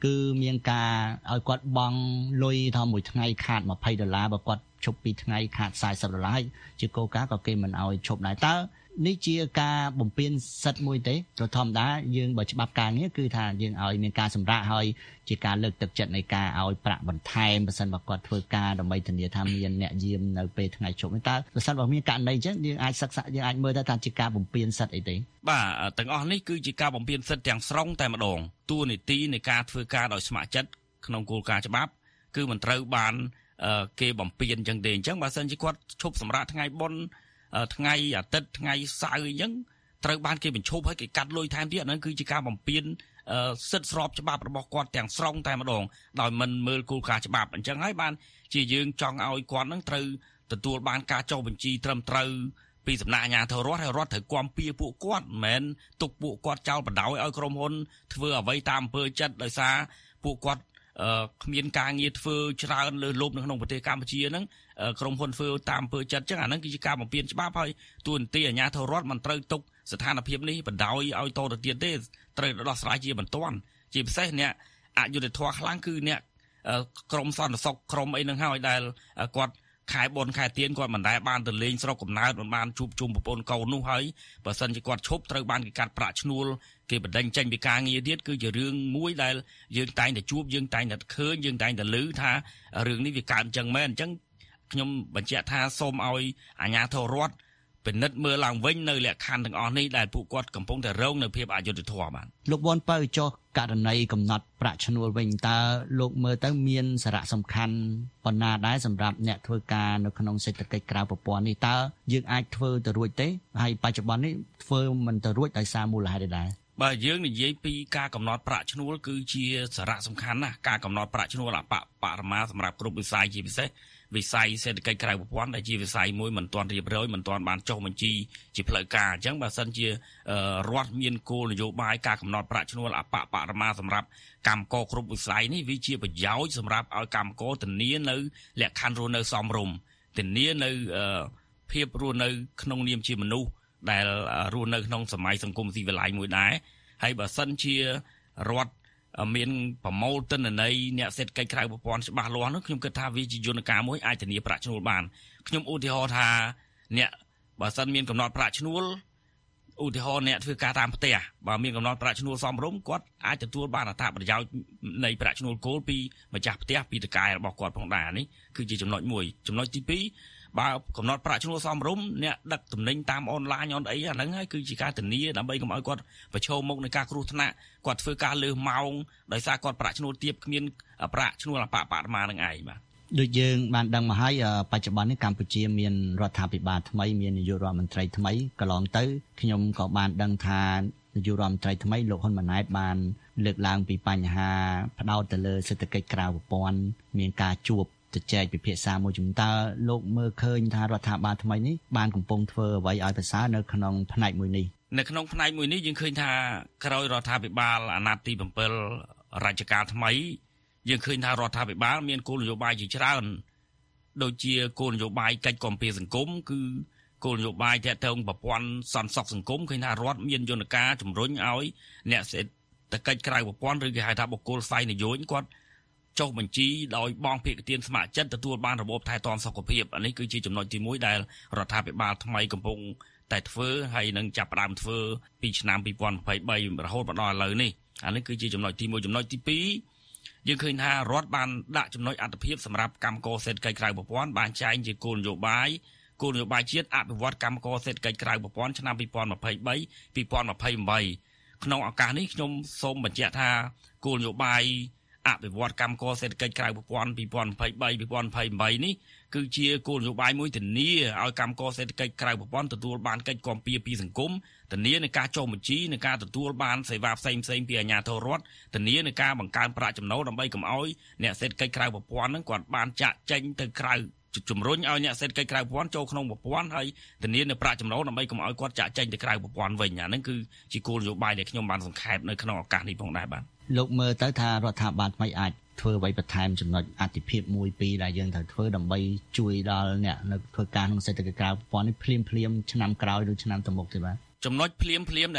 គឺមានការឲ្យគាត់បង់លុយថាមួយថ្ងៃខាតยี่สิบដុល្លារបើគាត់ឈប់ពីថ្ងៃខាតสี่สิบដុល្លារជាគោលការណ៍ក៏គេមិនឲ្យឈប់ដែរតើនេះជាការបំពេញសិទ្ធិមួយទេព្រោះធម្មតាយើងបើច្បាប់ការងារគឺថាយើងឲ្យមានការសម្រាកហើយជាការលើកទឹកចិត្តនៃការឲ្យប្រាក់បន្ថែមបើសិនបើគាត់ធ្វើការដើម្បីធានាថាមានអ្នកយាមនៅពេលថ្ងៃឈប់នេះតើបើសិនបើមានករណីអញ្ចឹងយើងអាចសិក្សាយើងអាចមើលទៅថាជាការបំពេញសិទ្ធិអីទេបាទទាំងអស់នេះគឺជាការបំពេញសិទ្ធិទាំងស្រុងតែម្ដងតួនាទីនៃការធ្វើការដោយស្ម័គ្រចិត្តក្នុងគោលការណ៍ច្បាប់គឺមិនត្រូវបានគេបំពេញអញ្ចឹងទេអញ្ចឹងបើសិនជាគាត់ឈប់សម្រាកថ្ងៃបុណ្យថ្ងៃអាទិត្យថ្ងៃសៅរ៍អញ្ចឹងត្រូវបានគេបញ្ឈប់ហើយគេកាត់លុយថែមទៀតហ្នឹងគឺជាការបំពេញសិទ្ធិស្របច្បាប់របស់គាត់ទាំងស្រុងតែម្ដងដោយមិនមើលគោលការណ៍ច្បាប់អញ្ចឹងហើយបានជាយើងចង់ឲ្យគាត់ហ្នឹងត្រូវទទួលបានការចុះបញ្ជីត្រឹមត្រូវពីសំណាក់អាជ្ញាធររដ្ឋហើយរដ្ឋត្រូវគាំពៀពួកគាត់មិនមែនទុកពួកគាត់ចោលបណ្ដោយឲ្យក្រុមហ៊ុនធ្វើអ្វីតាមអំពើចិត្តដោយសារពួកគាត់គ្មានការងារធ្វើច្រើនលើសលប់នៅក្នុងប្រទេសកម្ពុជាហ្នឹងក្រុមហ៊ុនធ្វើតាមអំពើចិត្តអញ្ចឹងអាហ្នឹងគឺជាការបំពានច្បាប់ហើយទួនាទីអាជ្ញាធររដ្ឋមិនត្រូវទុកស្ថានភាពនេះបណ្ដោយឲ្យតទៅទៀតទេត្រូវដោះស្រាយជាបន្ទាន់ជាពិសេសអ្នកអយុត្តិធម៌ខ្លាំងគឺអ្នកក្រមសន្តិសុខក្រមអីហ្នឹងហើយដែលគាត់ខែបុណ្យខែទៀនគាត់មិនដែលបានទៅលេងស្រុកកំណើតមិនបានជួបជុំប្រពន្ធកូននោះហើយបើសិនជាគាត់ឈប់ត្រូវបានគេកាត់ប្រាក់ឈ្នួលគេបណ្ដេញចេញពីការងារទៀតគឺជារឿងមួយដែលយើងតែងតែជួបយើងតែងតែឃើញយើងតែងតែឮថារឿងនេះវាកើតអញ្ចឹងមែនអញ្ចឹងខ្ញុំបញ្ជាក់ថាសូមឲ្យអាជ្ញាធររដ្ឋពិនិត្យមើលឡើងវិញនៅលក្ខខណ្ឌទាំងអស់នេះដែលពួកគាត់កំពុងតែរងនៅភាពអយុត្តិធម៌បាទលោកវ៉ាន់ពៅចុះករណីកំណត់ប្រាក់ឈ្នួលវិញតើលោកមើលទៅមានសារៈសំខាន់ប៉ុណ្ណាដែរសម្រាប់អ្នកធ្វើការនៅក្នុងសេដ្ឋកិច្ចក្រៅប្រព័ន្ធនេះតើយើងអាចធ្វើទៅរួចទេហើយបច្ចុប្បន្ននេះធ្វើមិនទៅរួចដោយសារមូលហេតុដែរបើយើងនិយាយពីការកំណត់ប្រាក់ឈ្នួលគឺជាសារៈសំខាន់ណាស់ការកំណត់ប្រាក់ឈ្នួលអបបរមាសម្រាប់គ្រប់វិស័យជាពិសេសវិស័យសេដ្ឋកិច្ចក្រៅប្រព័ន្ធដែលជាវិស័យមួយមិនទាន់រៀបរយមិនទាន់បានចុះបញ្ជីជាផ្លូវការអញ្ចឹងបើសិនជារដ្ឋមានគោលនយោបាយការកំណត់ប្រាក់ឈ្នួលអបបរមាសម្រាប់កម្មករគ្រប់វិស័យនេះវាជាប្រយោជន៍សម្រាប់ឲ្យកម្មករធានានៅលក្ខខណ្ឌរស់នៅសមរម្យធានានៅភាពរស់នៅក្នុងនាមជាមនុស្សដែលរស់នៅក្នុងសម័យសង្គមស៊ីវិល័យមួយដែរហើយបើសិនជារដ្ឋមានប្រមូលទិន្នន័យអ្នកសេដ្ឋកិច្ចក្រៅប្រព័ន្ធច្បាស់លាស់នោះខ្ញុំគិតថាវាជាយន្តការមួយអាចធានាប្រាក់ឈ្នួលបានខ្ញុំឧទាហរណ៍ថាអ្នកបើសិនមានកំណត់ប្រាក់ឈ្នួលឧទាហរណ៍អ្នកធ្វើការតាមផ្ទះបើមានកំណត់ប្រាក់ឈ្នួលសមរម្យគាត់អាចទទួលបានអត្ថប្រយោជន៍នៃប្រាក់ឈ្នួលគោលពីម្ចាស់ផ្ទះពីតកែរបស់គាត់ផងដែរនេះគឺជាចំណុចមួយចំណុចទីពីរបើកំណត់ប្រាក់ឈ្នួលសមរម្យអ្នកដឹកទំនិញតាមអនឡាញអនអីអាហ្នឹងហើយគឺជាការធានាដើម្បីកុំឲ្យគាត់ប្រឈមមុខនឹងការគ្រោះថ្នាក់គាត់ធ្វើការលើសម៉ោងដោយសារគាត់ប្រាក់ឈ្នួលទាបគ្មានប្រាក់ឈ្នួលអបបរមានឹងឯងបាទដូចយើងបានដឹងមកហើយបច្ចុប្បន្ននេះកម្ពុជាមានរដ្ឋាភិបាលថ្មីមាននាយករដ្ឋមន្ត្រីថ្មីកន្លងទៅខ្ញុំក៏បានដឹងថានាយករដ្ឋមន្ត្រីថ្មីលោកហ៊ុនម៉ាណែតបានលើកឡើងពីបញ្ហាផ្ដោតទៅលើសេដ្ឋកិច្ចក្រៅប្រព័ន្ធមានការជួបជជែកពិភាក្សាមួយជំតើលោកមើលឃើញថារដ្ឋាភិបាលថ្មីនេះបានកំពុងធ្វើអ្វីឲ្យប្រសើរនៅក្នុងផ្នែកមួយនេះនៅក្នុងផ្នែកមួយនេះយើងឃើញថាក្រោយរដ្ឋាភិបាលអាណត្តិទីbảyរជ្ជកាលថ្មីយើងឃើញថារដ្ឋាភិបាលមានគោលនយោបាយជាច្រើនដូចជាគោលនយោបាយកិច្ចគាំពារសង្គមគឺគោលនយោបាយទាក់ទងប្រព័ន្ធសន្តិសុខសង្គមឃើញថារដ្ឋមានយន្តការជំរុញឲ្យអ្នកសេដ្ឋកិច្ចក្រៅប្រព័ន្ធឬគេហៅថាបុគ្គលផ្សាយនយោបាយគាត់ចុះបញ្ជីដោយបងភាគទានស្ម័គ្រចិត្តទទួលបានរបបថែទាំសុខភាពអានេះគឺជាចំណុចទីមួយដែលរដ្ឋាភិបាលថ្មីកំពុងតែធ្វើហើយនឹងចាប់ផ្ដើមធ្វើពីឆ្នាំពីរពាន់ยี่สิบ三រហូតមកដល់ឥឡូវនេះអានេះគឺជាចំណុចទីមួយចំណុចទីពីរយើងឃើញថារដ្ឋបានដាក់ចំណុចអត្ថប្រយោជន៍សម្រាប់កម្មករសេដ្ឋកិច្ចក្រៅប្រព័ន្ធបានចែងជាគោលនយោបាយគោលនយោបាយជាតិអភិវឌ្ឍកម្មករសេដ្ឋកិច្ចក្រៅប្រព័ន្ធឆ្នាំពីរពាន់ยี่สิบ三 ពីរពាន់ยี่สิบ八ក្នុងឱកាសនេះខ្ញុំសូមបញ្ជាក់ថាគោលនយោបាយអភិវឌ្ឍកម្មករសេដ្ឋកិច្ចក្រៅប្រព័ន្ធពីរពាន់ยี่สิบ三 ពីរពាន់ยี่สิบ八នេះគឺជាគោលនយោបាយមួយធានាឲ្យកម្មករសេដ្ឋកិច្ចក្រៅប្រព័ន្ធទទួលបានកិច្ចគាំពារពីសង្គមធានានឹងការចុះបញ្ជីនឹងការទទួលបានសេវាផ្សេងផ្សេងពីអាជ្ញាធររដ្ឋធានានឹងការបង្កើនប្រាក់ចំណូលដើម្បីកុំឲ្យអ្នកសេដ្ឋកិច្ចក្រៅប្រព័ន្ធហ្នឹងគាត់បានចាក់ចេញទៅក្រៅជំរុញឲ្យអ្នកសេដ្ឋកិច្ចក្រៅប្រព័ន្ធចូលក្នុងប្រព័ន្ធហើយធានានឹងប្រាក់ចំណូលដើម្បីកុំឲ្យគាត់ចាក់ចេញទៅក្រៅប្រព័ន្ធវិញអាហ្នឹងគឺជាគោលនយោបាយដែលខ្ញុំបានសង្ខេបនៅក្នុងឱកាសនេះផងដែរបាទលោកមើលទៅថារដ្ឋាភិបាលថ្មីអាចធ្វើអ្វីបន្ថែមចំណុចអតិភិបមួយពីរដែលយើងត្រូវធ្វើដើម្បីជួយដល់អ្នកនៅធ្វើការក្នុងសេដ្ឋកិច្ចក្រៅប្រព័ន្ធនេះភ្លាមភ្លាមឆ្នាំក្រោយឬឆ្នាំទៅមុខទេបាទចំណុចភ្លាមភ្លាមដែលរដ្ឋ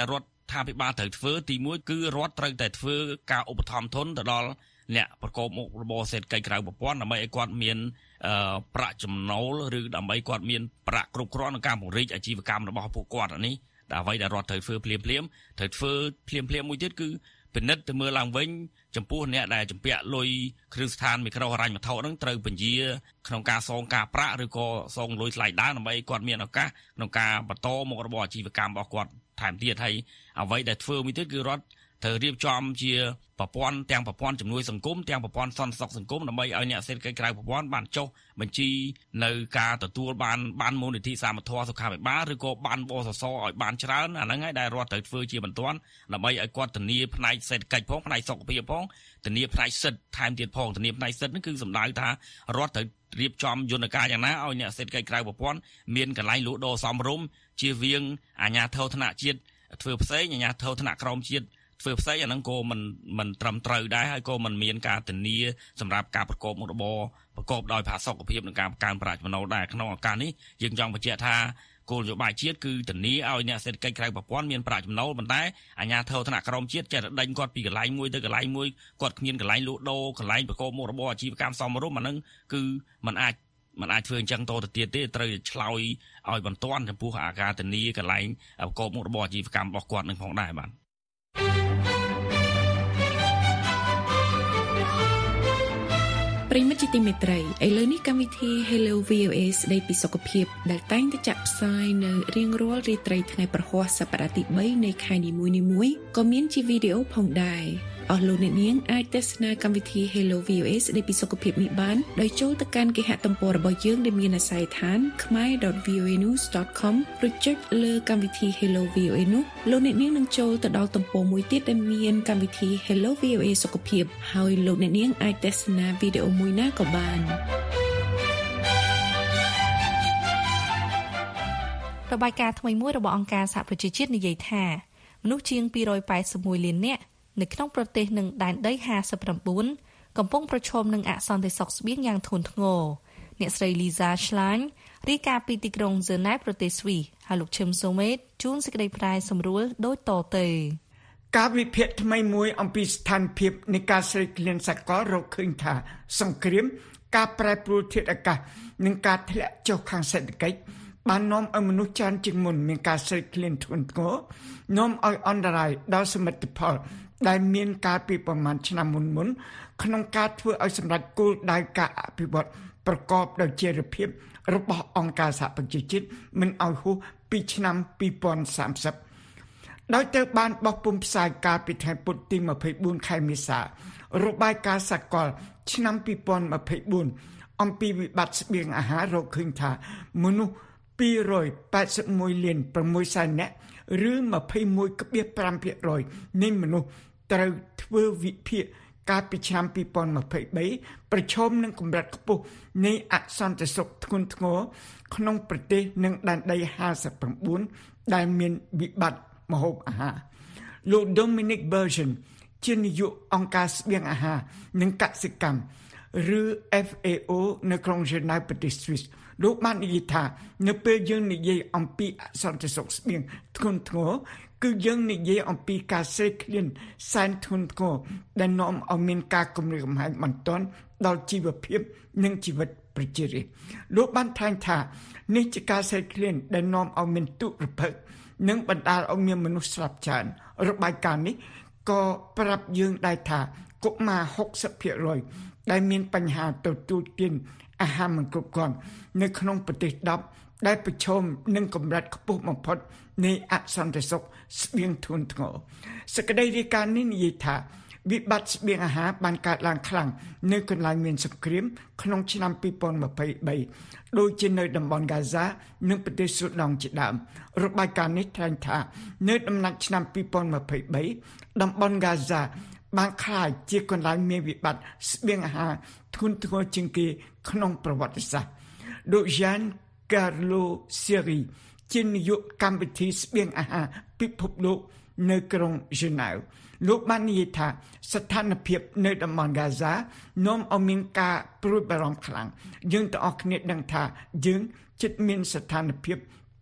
ថាភិបាលត្រូវធ្វើទីមួយគឺរដ្ឋត្រូវតែធ្វើការឧបត្ថម្ភធនទៅដល់អ្នកប្រកបមុខរបរសេដ្ឋកិច្ចក្រៅប្រព័ន្ធដើម្បីឲ្យគាត់មានប្រាក់ចំណូលឬដើម្បីគាត់មានប្រាក់គ្រប់គ្រាន់ក្នុងការពង្រីកអាជីវកម្មរបស់ពួកគាត់នេះដែលអ្វីដែលរដ្ឋត្រូវធ្វើភ្លាមភ្លាមត្រូវធ្វើភ្លាមភ្លាមមួយទៀតគឺពិនិត្យទៅមើលឡើងវិញចំពោះអ្នកដែលចម្ពាក់លុយគ្រឿងស្ថានមីក្រូហិរញ្ញវត្ថុហ្នឹងត្រូវពន្យាក្នុងការសងការប្រាក់ឬក៏សងលុយថ្លៃដើមដើម្បីគាត់មានឱកាសក្នុងការបន្តមុខរបរអាជីវកម្មរបស់គាត់ថែមទៀតហើយអ្វីដែលធ្វើមួយទៀតគឺរដ្ឋត្រូវរៀបចំជាប្រព័ន្ធទាំងប្រព័ន្ធជំនួយសង្គមទាំងប្រព័ន្ធសន្តិសុខសង្គមដើម្បីឲ្យអ្នកសេដ្ឋកិច្ចក្រៅប្រព័ន្ធបានចុះបញ្ជីនៅការទទួលបានបានមូលនិធិសាមត្ថៈសុខាភិបាលឬក៏បានបសសឲ្យបានច្រើនអាហ្នឹងហើយដែលរដ្ឋត្រូវធ្វើជាបន្ទាន់ដើម្បីឲ្យគាត់ធានាផ្នែកសេដ្ឋកិច្ចផងផ្នែកសុខភាពផងធានាផ្នែកសិទ្ធិថែមទៀតផងធានាផ្នែកសិទ្ធិហ្នឹងគឺសំដៅថារដ្ឋត្រូវរៀបចំយន្តការយ៉ាងណាឲ្យអ្នកសេដ្ឋកិច្ចក្រៅប្រព័ន្ធមានកន្លែងលក់ដូរសមរម្យជៀសវាងអាជ្ញាធរថ្នាក់ជាតិធ្វើផ្សេងអាជ្ញាធរថ្នាក់ក្រោមជាតិធ្វើផ្សេងអាហ្នឹងក៏មិនមិនត្រឹមត្រូវដែរហើយក៏មិនមានការធានាសម្រាប់ការប្រកបមុខរបរប្រកបដោយផាសុកភាពនិងការបង្កើនប្រាក់ចំណូលដែរក្នុងឱកាសនេះយើងចង់បញ្ជាក់ថាគោលនយោបាយជាតិគឺធានាឲ្យអ្នកសេដ្ឋកិច្ចក្រៅប្រព័ន្ធមានប្រាក់ចំណូលប៉ុន្តែអាជ្ញាធរថ្នាក់ក្រោមជាតិចេះតែដេញគាត់ពីកន្លែងមួយទៅកន្លែងមួយគាត់គ្មានកន្លែងលក់ដូរកន្លែងប្រកបមុខរបរអាជីវកម្មសមរម្យអាហ្នឹងគឺมันអាចมันអាចធ្វើអញ្ចឹងតទៅទៀតទេត្រូវឆ្លើយឲ្យបន្ទាន់ចំពោះអាការធានាកន្លែងប្រកបមុខរបរអាជីវកម្មរបស់គាត់នឹងផងដែរបាទប្រិមិត្តជាទីមេត្រីឥឡូវនេះកម្មវិធី Hello វី អូ เอ ស្ដីពីសុខភាពដែលតែងតែចាក់ផ្សាយនៅរៀងរាល់រាត្រីថ្ងៃប្រហ័សសប្តាហ៍ទី3នៃខែនីមួយៗក៏មានជាវីដេអូផងដែរអស់លោកអ្នកនាងអាចទស្សនាកម្មវិធី Hello វី អូ เอ ស្ដីពីសុខភាពនេះបានដោយចូលទៅកាន់គេហទំព័ររបស់យើងដែលមានអាសយដ្ឋាន khmer dot v o a news dot com ឬចុចលើកម្មវិធី Hello វី អូ เอ នោះលោកអ្នកនាងនឹងចូលទៅដល់ទំព័រមួយទៀតដែលមានកម្មវិធី Hello វី អូ เอ សុខភាពហើយលោកអ្នកនាងអាចទស្សនាវីដេអូមួយណាក៏បានរបាយការណ៍ថ្មីមួយរបស់អង្គការសហប្រជាជាតិនិយាយថាមនុស្សជាងពីររយប៉ែតសិបមួយលាននាក់នៅក្នុងប្រទេសនិងដែនដីห้าสิบเก้าកំពុងប្រឈមនឹងអសន្តិសុខស្បៀងយ៉ាងធ្ងន់ធ្ងរអ្នកស្រី Lisa Schlein រាយការណ៍ពីទីក្រុង Geneva ប្រទេសស្វីសហើយលោកឈឹមសូមេតជួនសេចក្តីប្រាយសម្រួលដូចតទៅការវិភាគថ្មីមួយអំពីស្ថានភាពនៃការស្រេកឃ្លានសកលរកឃើញថាសង្គ្រាមការប្រែប្រួលធាតុអាកាសនិងការធ្លាក់ចុះខាងសេដ្ឋកិច្ចបាននាំឲ្យមនុស្សច្រើនជាងមុនមានការស្រេកឃ្លានធ្ងន់ធ្ងរនាំឲ្យអន្តរាយដល់សមិទ្ធផលដែលមានការពីប្រមាណឆ្នាំមុនមុនក្នុងការធ្វើឲ្យសម្រេចគោលដៅការអភិវឌ្ឍប្រកបដោយចីរភាពរបស់អង្គការសហប្រជាជាតិមិនឲ្យហួសពីឆ្នាំពីរពាន់សាមសិបដោយត្រូវបានបោះពុម្ពផ្សាយការពីថ្ងៃពុធទីម្ភៃបួនខែមេសារបាយការណ៍សកលឆ្នាំពីរពាន់ម្ភៃបួនអំពីវិបត្តិស្បៀងអាហាររកឃើញថាមនុស្សពីររយប៉ែតសិបមួយលានប្រាំមួយសែននាក់ឬ ម្ភៃមួយភាគ៥ នៃមនុស្សត្រូវធ្វើវិភាគកាលពីឆ្នាំពីរពាន់ម្ភៃបីប្រឈមនឹងកម្រិតខ្ពស់នៃអសន្តិសុខធ្ងន់ធ្ងរក្នុងប្រទេសនិងដែនដីห้าสิบเก้าដែលមានវិបត្តិម្ហូបអាហារលោក Dominic Bergen ជានាយកអង្គការស្បៀងអាហារនិងកសិកម្មឬ F A O នៅក្រុង Geneva ប្រទេសស្វីសលោកបាននិយាយថានៅពេលយើងនិយាយអំពីអសន្តិសុខស្បៀងធ្ងន់ធ្ងរគឺយើងនិយាយអំពីការស្រេកឃ្លានសែនធ្ងន់ធ្ងរដែលនាំឲ្យមានការគំរាមកំហែងបន្ទាន់ដល់ជីវភាពនិងជីវិតប្រជារាស្ត្រលោកបានថ្លែងថានេះជាការស្រេកឃ្លានដែលនាំឲ្យមានទុរភិក្សនិងបណ្ដាលឲ្យមានមនុស្សស្លាប់ច្រើនរបាយការណ៍នេះក៏ប្រាប់យើងដែរថាកុមារหกสิบភាគរយដែលមានបញ្ហាទទួលទានអាហារមិនគ្រប់គ្រាន់នៅក្នុងប្រទេសដប់ដែលប្រឈមនឹងកម្រិតខ្ពស់បំផុតនៃអសន្តិសុខស្បៀងធ្ងន់ធ្ងរសេចក្តីរាយការណ៍នេះនិយាយថាវិបត្តិស្បៀងអាហារបានកើតឡើងខ្លាំងនៅកន្លែងមានសង្គ្រាមក្នុងឆ្នាំពីរពាន់ម្ភៃបីដូចជានៅតំបន់ហ្គាហ្សានិងប្រទេសស៊ូដានជាដើមរបាយការណ៍នេះថ្លែងថានៅដំណាច់ឆ្នាំពីរពាន់ម្ភៃបីតំបន់ហ្គាហ្សាបានក្លាយជាកន្លែងមានវិបត្តិស្បៀងអាហារធ្ងន់ធ្ងរជាងគេក្នុងប្រវត្តិសាស្ត្រលោក Jean Carlo Seri ជានាយកកម្មវិធីស្បៀងអាហារពិភពលោកនៅក្រុង Geneva លោកបាននិយាយថាស្ថានភាពនៅតំបន់ហ្គាហ្សានាំឲ្យមានការព្រួយបារម្ភខ្លាំងយើងទាំងអស់គ្នាដឹងថាយើងជិតមានស្ថានភាព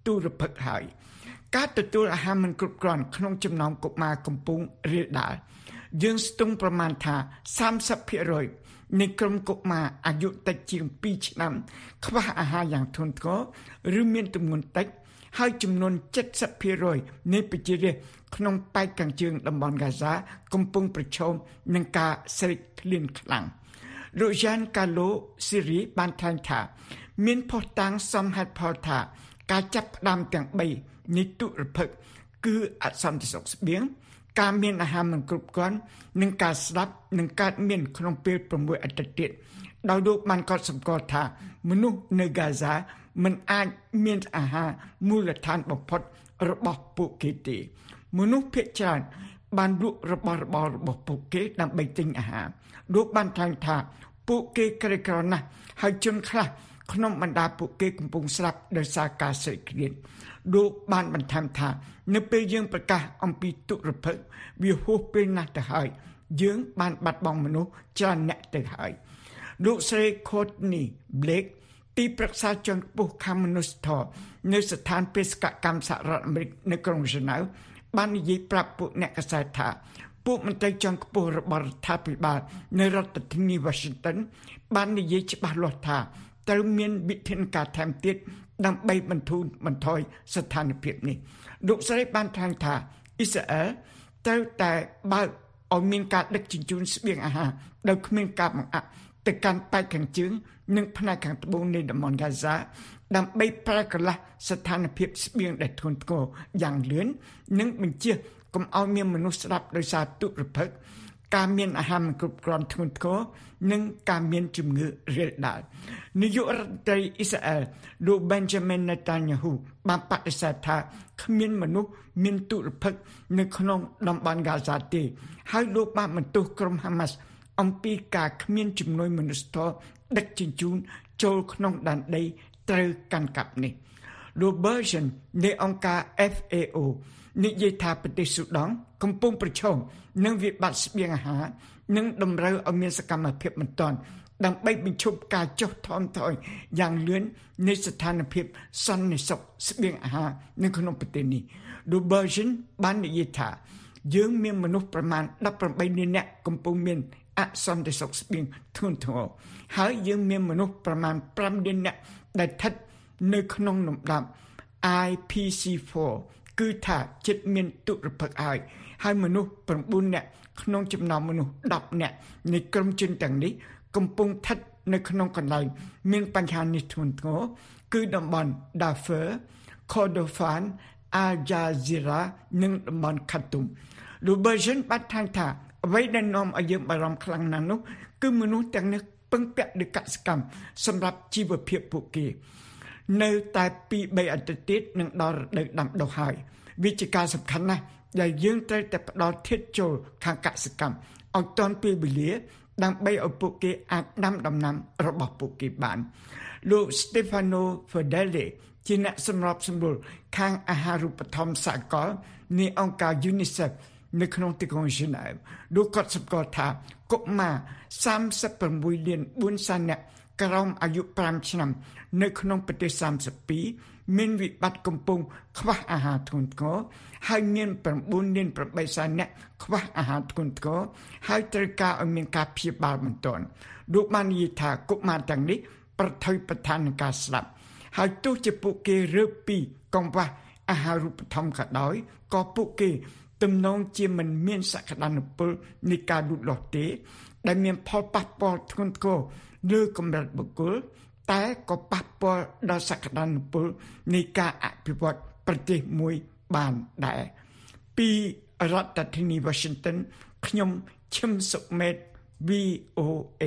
ទូរភិក្សហើយការទទួលអាហារមិនគ្រប់គ្រាន់ក្នុងចំណោមកុមារកំពុងរាលដាលយើងស្ទង់ប្រមាណថា សាមសិបភាគរយ នៃក្រុមកុមារអាយុតិចជាងពីរឆ្នាំខ្វះអាហារយ៉ាងធ្ងន់ធ្ងរឬមានទម្ងន់តិចហើយចំនួន เจ็ดสิบភាគរយ នៃប្រជារាស្ត្រក្នុងប៉ែកខាងជើងតំបន់ហ្គាហ្សាកំពុងប្រឈមនឹងការស្រេកឃ្លានខ្លាំងលោកយ៉ានកាឡូស៊ីរីបានថ្លែងថាមានភស្តុតាងសមហេតុផលថាការចាប់ផ្ដើមទាំងបីនៃទុរភិក្សគឺអសន្តិសុខស្បៀងការមានអាហារមិនគ្រប់គ្រាន់និងការស្លាប់នឹងកើតមានក្នុងពេលប្រាំមួយអាទិត្យទៀតដោយលោកបានកត់សម្គាល់ថាមនុស្សនៅហ្គាហ្សាមិនអាចមានអាហារមូលដ្ឋានបំផុតរបស់ពួកគេទេមនុស្សភាគច្រើនបានលក់របស់របររបស់ពួកគេដើម្បីទិញអាហារលោកបានថ្លែងថាពួកគេក្រីក្រណាស់ហើយជនខ្លះក្នុងបណ្ដាពួកគេកំពុងស្លាប់ដោយសារការស្រេកឃ្លានលោកបានបន្ថែមថានៅពេលយើងប្រកាសអំពីទុរភិក្សវាហួសពេលណាស់ទៅហើយយើងបានបាត់បង់មនុស្សច្រើនអ្នកទៅហើយលោកស្រី Courtney Blake ទីប្រឹក្សាជាន់ខ្ពស់ខាងមនុស្សធម៌នៅស្ថានបេសកកម្មសហរដ្ឋអាមេរិកនៅក្រុងហ្សឺណែវបាននិយាយប្រាប់ពួកអ្នកកាសែតថាពួកមន្ត្រីជាន់ខ្ពស់របស់រដ្ឋាភិបាលនៅរដ្ឋធានី Washington បាននិយាយច្បាស់លាស់ថាត្រូវមានវិធានការថែមទៀតដើម្បីបន្ធូរបន្ថយស្ថានភាពនេះលោកស្រីបានថ្លែងថាអ៊ីស្រាអែលត្រូវតែបើកឲ្យមានការដឹកជញ្ជូនស្បៀងអាហារដោយគ្មានការបង្អាក់ទៅកាន់ប៉ែកខាងជើងនិងផ្នែកខាងត្បូងនៃតំបន់ហ្គាហ្សាដើម្បីប្រែកន្លះស្ថានភាពស្បៀងដែលធ្ងន់ធ្ងរយ៉ាងលឿននិងបញ្ជាកុំឲ្យមានមនុស្សស្លាប់ដោយសារទុរភិក្សការមានអាហារមិនគ្រប់គ្រាន់ធ្ងន់ធ្ងរនិងការមានជំងឺរាលដាលនាយករដ្ឋមន្ត្រីអ៊ីស្រាអែលលោក Benjamin Netanyahu បានបដិសេធថាគ្មានមនុស្សមានទុរភិក្សនៅក្នុងតំបន់ហ្គាហ្សាទេហើយលោកបានបន្ទោសក្រុមហាម៉ាស់អំពីការគ្មានជំនួយមនុស្សធម៌ដឹកជញ្ជូនចូលក្នុងដែនដីត្រូវកាន់កាប់នេះលោក Bergen នៃអង្គការ F A O និយាយថាប្រទេសស៊ូដង់កំពុងប្រឈមនឹងវិបត្តិស្បៀងអាហារនិងតម្រូវឲ្យមានសកម្មភាពបន្ទាន់ដើម្បីបញ្ឈប់ការចុះថមថយយ៉ាងលឿននៃស្ថានភាពសន្តិសុខស្បៀងអាហារនៅក្នុងប្រទេសនេះលោក Bergen បាននិយាយថាយើងមានមនុស្សប្រមាណដប់ប្រាំបីលាននាក់កំពុងមានអសន្តិសុខស្បៀងធ្ងន់ធ្ងរហើយយើងមានមនុស្សប្រមាណប្រាំលាននាក់ដែលស្ថិតនៅក្នុងលំដាប់ I P C four គឺថាចិត្តមានទុរភិក្សហើយហើយមនុស្សប្រាំបួននាក់ក្នុងចំណោមមនុស្សដប់នាក់នៃក្រុមជនទាំងនេះកំពុងស្ថិតនៅក្នុងកន្លែងមានបញ្ហានេះធ្ងន់ធ្ងរគឺតំបន់ Darfur, Kordofan, Al Jazeera និងតំបន់ Khartoum លោក Bergen បានថ្លែងថាអ្វីដែលនាំឲ្យយើងបារម្ភខ្លាំងណាស់នោះគឺមនុស្សទាំងនេះពឹងពាក់លើកសិកម្មសម្រាប់ជីវភាពពួកគេនៅតែពីរបីអាទិត្យទៀតនឹងដល់រដូវដាំដុះហើយវាជាការសំខាន់ណាស់ដែលយើងត្រូវតែផ្ដល់ធាតុចូលខាងកសិកម្មឲ្យទាន់ពេលវេលាដើម្បីឲ្យពួកគេអាចដាំដំណាំរបស់ពួកគេបានលោក Stefano Fedele ជាអ្នកសម្របសម្រួលខាងអាហារូបត្ថម្ភសហគមន៍នៃអង្គការ UNICEF នៅក្នុងទីក្រុងហ្សឺណែវលោកក៏សម្គាល់ថាកុមារសាមសិបប្រាំមួយលានបួនសែននាក់ក្រោមអាយុប្រាំឆ្នាំនៅក្នុងប្រទេសសាមសិបពីរមានវិបត្តិកំពុងខ្វះអាហារធ្ងន់ធ្ងរហើយមានប្រាំបួនលានប្រាំបីសែននាក់ខ្វះអាហារធ្ងន់ធ្ងរហើយត្រូវការឲ្យមានការព្យាបាលបន្ទាន់លោកបាននិយាយថាកុមារទាំងនេះប្រថុយប្រថាននឹងការស្លាប់ហើយទោះជាពួកគេរើពីកង្វះអាហារូបត្ថម្ភក៏ដោយក៏ពួកគេទំនងជាមិនមានសក្តានុពលនៃការលូតលាស់ទេដែលមានផលប៉ះពាល់ធ្ងន់ធ្ងរលើកម្រិតបុគ្គលតែក៏ប៉ះពាល់ដល់សក្តានុពលនៃការអភិវឌ្ឍប្រទេសមួយបានដែរពីរដ្ឋធានី Washington ខ្ញុំឈឹមសុមេត V O A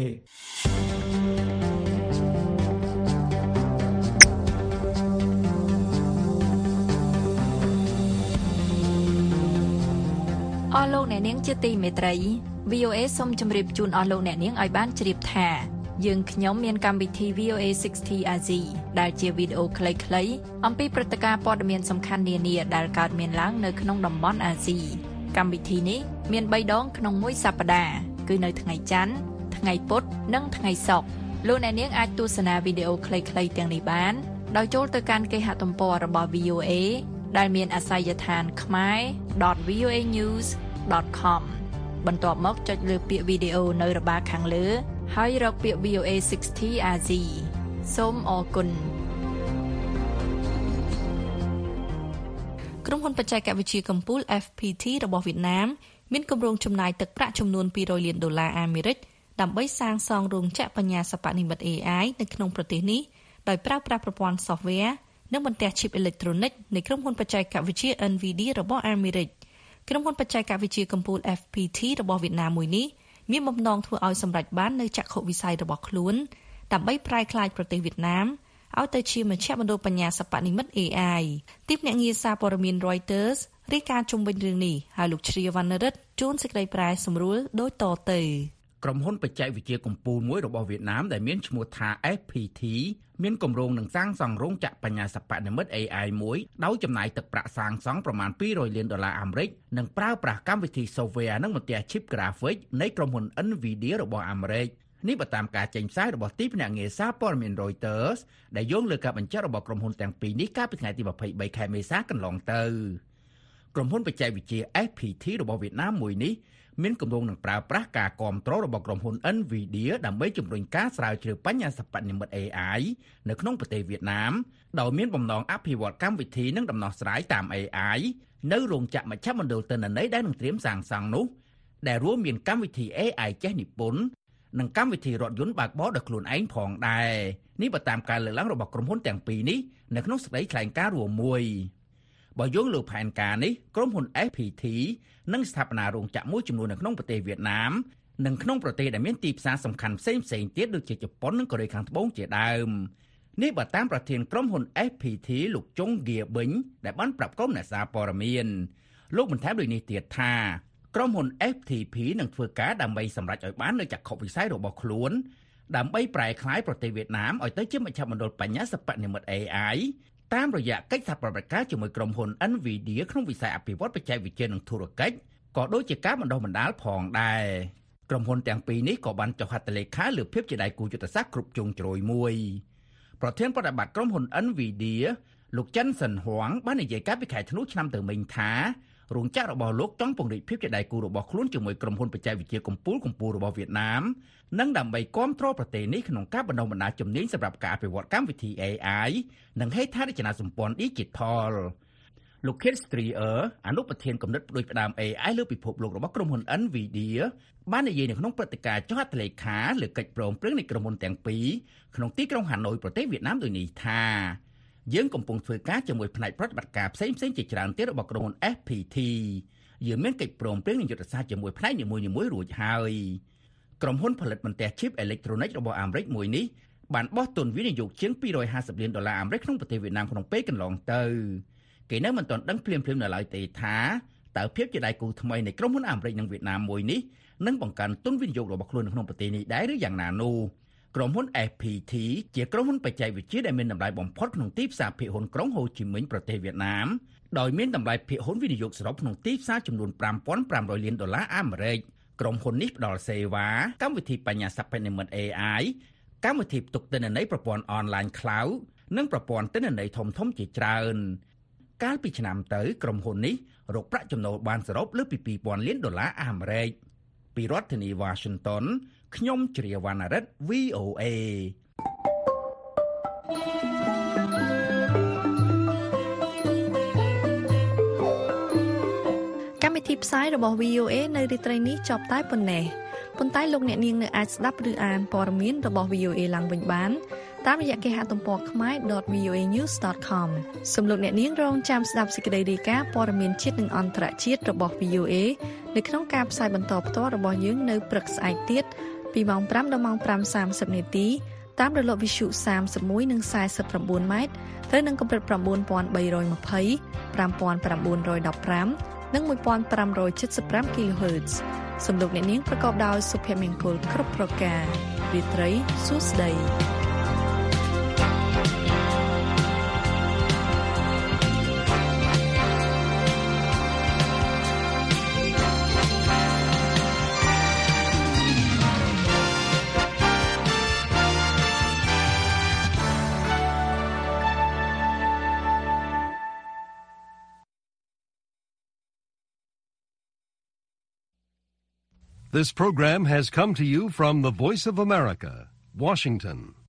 អស់លោកអ្នកនាងជាទីមេត្រី V O A សូមជម្រាបជូនអស់លោកអ្នកនាងឲ្យបានជ្រាបថាយើងខ្ញុំមានកម្មវិធី V O A šedesát Asia ដែលជាវីដេអូខ្លីៗអំពីព្រឹត្តិការណ៍ព័ត៌មានសំខាន់នានាដែលកើតមានឡើងនៅក្នុងតំបន់អាស៊ីកម្មវិធីនេះមានបីដងក្នុងមួយសប្តាហ៍គឺនៅថ្ងៃច័ន្ទថ្ងៃពុធនិងថ្ងៃសុក្រលោកអ្នកនាងអាចទស្សនាវីដេអូខ្លីៗទាំងនេះបានដោយចូលទៅកាន់គេហទំព័ររបស់ វី អូ เอ ដែលមានអាសយដ្ឋាន khmae dot v o a news dot com បន្ទាប់មកចុចលើពាក្យវីដេអូនៅរបារខាងលើហើយរកពាក្យ វី អូ เอ šesťdesiatអាស៊ីសូមអរគុណក្រុមហ៊ុនបច្ចេកវិទ្យាកំពូល เอฟ พี ที របស់វៀតណាមមានគម្រោងចំណាយទឹកប្រាក់ចំនួនពីររយលានដុល្លារអាមេរិកដើម្បីសាងសង់រោងចក្របញ្ញាសិប្បនិម្មិត เอ ไอ នៅក្នុងប្រទេសនេះដោយប្រើប្រាស់ប្រព័ន្ធ software និងបន្ទះ chip អេឡិចត្រូនិកនៃក្រុមហ៊ុនបច្ចេកវិទ្យា NVIDIA របស់អាមេរិកក្រុមហ៊ុនបច្ចេកវិទ្យាកំពូល เอฟ พี ที របស់វៀតណាមមួយនេះមានបំណងធ្វើឲ្យសម្រេចបាននូវចក្ខុវិស័យរបស់ខ្លួនដើម្បីប្រែក្លាយប្រទេសវៀតណាមឲ្យទៅជាមជ្ឈមណ្ឌលបញ្ញាសិប្បនិម្មិត เอ ไอ ទីភ្នាក់ងារសារព័ត៌មាន Reuters រាយការណ៍ជុំវិញរឿងនេះហើយលោកជ្រាវណ្ណរិទ្ធជួនសេចក្តីប្រែសម្រួលដូចតទៅក្រុមហ៊ុនបច្ចេកវិទ្យាកំពូលមួយរបស់វៀតណាមដែលមានឈ្មោះថា เอฟ พี ที មានគម្រោងនឹងសាងសង់រោងចក្របញ្ញាសិប្បនិម្មិត เอ ไอ មួយដោយចំណាយទឹកប្រាក់សាងសង់ប្រមាណពីររយលានដុល្លារអាមេរិកនិងប្រើប្រាស់កម្មវិធី software និងបន្ទះ chip graphic នៃក្រុមហ៊ុន NVIDIA របស់អាមេរិកនេះបើតាមការចេញផ្សាយរបស់ទីភ្នាក់ងារសារព័ត៌មាន Reuters ដែលយោងលើការបញ្ជាក់របស់ក្រុមហ៊ុនទាំងពីរនេះកាលពីថ្ងៃទីម្ភៃបីខែមេសាកន្លងទៅក្រុមហ៊ុនបច្ចេកវិទ្យា เอฟ พี ที របស់វៀតណាមមួយនេះមានគម្រោងនឹងប្រើប្រាស់ការគាំទ្ររបស់ក្រុមហ៊ុន NVIDIA ដើម្បីជំរុញការស្រាវជ្រាវបញ្ញាសិប្បនិម្មិត เอ ไอ នៅក្នុងប្រទេសវៀតណាមដោយមានបំណងអភិវឌ្ឍកម្មវិធីនិងដំណោះស្រាយតាម เอ ไอ នៅរោងចក្រមជ្ឈមណ្ឌលទិន្នន័យដែលនឹងត្រៀមសាងសង់នោះដែលរួមមានកម្មវិធី เอ ไอ ចេះនិពន្ធនិងកម្មវិធីរថយន្តបើកបរដោយខ្លួនឯងផងដែរនេះបើតាមការលើកឡើងរបស់ក្រុមហ៊ុនទាំងពីរនេះនៅក្នុងសេចក្តីថ្លែងការណ៍រួមមួយបើយោងលើផែនការនេះក្រុមហ៊ុន เอฟ พี ที នឹងស្ថាបនារោងចក្រមួយចំនួននៅក្នុងប្រទេសវៀតណាមនិងក្នុងប្រទេសដែលមានទីផ្សារសំខាន់ផ្សេងផ្សេងទៀតដូចជាជប៉ុននិងកូរ៉េខាងត្បូងជាដើមនេះបើតាមប្រធានក្រុមហ៊ុន เอฟ พี ที លោកជុងហ្គាប៊ិញដែលបានប្រាប់ក្រុមអ្នកសារព័ត៌មានលោកបន្ថែមដូចនេះទៀតថាក្រុមហ៊ុន เอฟ ที พี នឹងធ្វើការដើម្បីសម្រេចឲ្យបាននូវចក្ខុវិស័យរបស់ខ្លួនដើម្បីប្រែក្លាយប្រទេសវៀតណាមឲ្យទៅជាមជ្ឈមណ្ឌលបញ្ញាសិប្បនិម្មិត เอ ไอ តាមរយៈកិច្ចសហប្រតិបត្តិការជាមួយក្រុមហ៊ុន NVIDIA ក្នុងវិស័យអភិវឌ្ឍបច្ចេកវិទ្យានិងធុរកិច្ចក៏ដូចជាការបណ្ដុះបណ្ដាលផងដែរក្រុមហ៊ុនទាំងពីរនេះក៏បានចុះហត្ថលេខាលើភាពជាដៃគូយុទ្ធសាស្ត្រគ្រប់ជ្រុងជ្រោយមួយប្រធានប្រតិបត្តិក្រុមហ៊ុន NVIDIA លោកចិនសិនហួងបាននិយាយកាលពីខែធ្នូឆ្នាំទៅមិញថារោងចក្ររបស់លោកចង់ពង្រីកភាពជាដៃគូរបស់ខ្លួនជាមួយក្រុមហ៊ុនបច្ចេកវិទ្យាកំពូលកំពូលរបស់វៀតណាមនិងដើម្បីគាំទ្រប្រទេសនេះក្នុងការបណ្ដុះបណ្ដាលជំនាញសម្រាប់ការអភិវឌ្ឍកម្មវិធី เอ ไอ និងហេដ្ឋារចនាសម្ព័ន្ធ Digital លោក Keith Strier អនុប្រធានគំនិតផ្ដួចផ្ដើម เอ ไอ លើពិភពលោករបស់ក្រុមហ៊ុន NVIDIA បាននិយាយនៅក្នុងព្រឹត្តិការណ៍ចុះហត្ថលេខាលើកិច្ចព្រមព្រៀងនៃក្រុមហ៊ុនទាំងពីរក្នុងទីក្រុងហាណូយប្រទេសវៀតណាមដូចនេះថាយើងកំពុងធ្វើការជាមួយផ្នែកប្រតិបត្តិការផ្សេងៗជាច្រើនទៀតរបស់ក្រុមហ៊ុន เอฟ พี ที យើងមានកិច្ចព្រមព្រៀងនិងយុទ្ធសាស្ត្រជាមួយផ្នែកនីមួយៗរួចហើយក្រុមហ៊ុនផលិតបន្ទះ chip អេឡិចត្រូនិករបស់អាមេរិកមួយនេះបានបោះទុនវិនិយោគជាងពីររយហាសិបលានដុល្លារអាមេរិកក្នុងប្រទេសវៀតណាមក្នុងពេលកន្លងទៅគេនៅមិនទាន់ដឹងភ្លាមៗនៅឡើយទេថាតើភាពជាដៃគូថ្មីនៃក្រុមហ៊ុនអាមេរិកនិងវៀតណាមមួយនេះនឹងបង្កើនទុនវិនិយោគរបស់ខ្លួននៅក្នុងប្រទេសនេះដែរឬយ៉ាងណានោះក្រុមហ៊ុន เอฟ พี ที ជាក្រុមហ៊ុនបច្ចេកវិទ្យាដែលមានតម្លៃបំផុតក្នុងទីផ្សារភាគហ៊ុនក្រុងហូជីមិញប្រទេសវៀតណាមដោយមានតម្លៃភាគហ៊ុនវិនិយោគសរុបក្នុងទីផ្សារចំនួនប្រាំពាន់ប្រាំរយលានដុល្លារអាមេរិកក្រុមហ៊ុននេះផ្ដល់សេវាកម្មវិធីបញ្ញាសិប្បនិម្មិត เอ ไอ កម្មវិធីផ្ទុកទិន្នន័យប្រព័ន្ធ online cloud និងប្រព័ន្ធទិន្នន័យធំៗជាច្រើនកាលពីឆ្នាំទៅក្រុមហ៊ុននេះរកប្រាក់ចំណូលបានសរុបលើសពីពីរពាន់លានដុល្លារអាមេរិកពីរដ្ឋធានី Washington ខ្ញុំជ្រាវណ្ណរិទ្ធ វី អូ เอកម្មវិធីផ្សាយរបស់ វី អូ เอ នៅរាត្រីនេះចប់តែប៉ុណ្ណេះប៉ុន្តែលោកអ្នកនាងនៅអាចស្ដាប់ឬអានព័ត៌មានរបស់ វី អូ เอ ឡើងវិញបានតាមរយៈគេហទំព័រ khmae dot v o a news dot com សូមលោកអ្នកនាងរងចាំស្ដាប់សេចក្តីរាយការណ៍ព័ត៌មានជាតិនិងអន្តរជាតិរបស់ វី អូ အေ នៅក្នុងការផ្សាយបន្តផ្ទាល់របស់យើងនៅព្រឹកស្អែកទៀតពីម៉ោងប្រាំដល់ម៉ោងប្រាំសាមសិបនាទីតាមរលកវិទ្យុសាមសិបមួយនិងសាយសិប៩ម៉ែត្រត្រូវនឹងកម្រិត៩,៣២០ ៥,៩១៥ និងmột nghìn năm trăm bảy mươi lăm គីឡូហឺតซ์ សំលោកអ្នកនាងប្រកបដោយសុភមង្គលគ្រប់ប្រការរាត្រីសួស្តី This program has come to you from the Voice of America, Washington.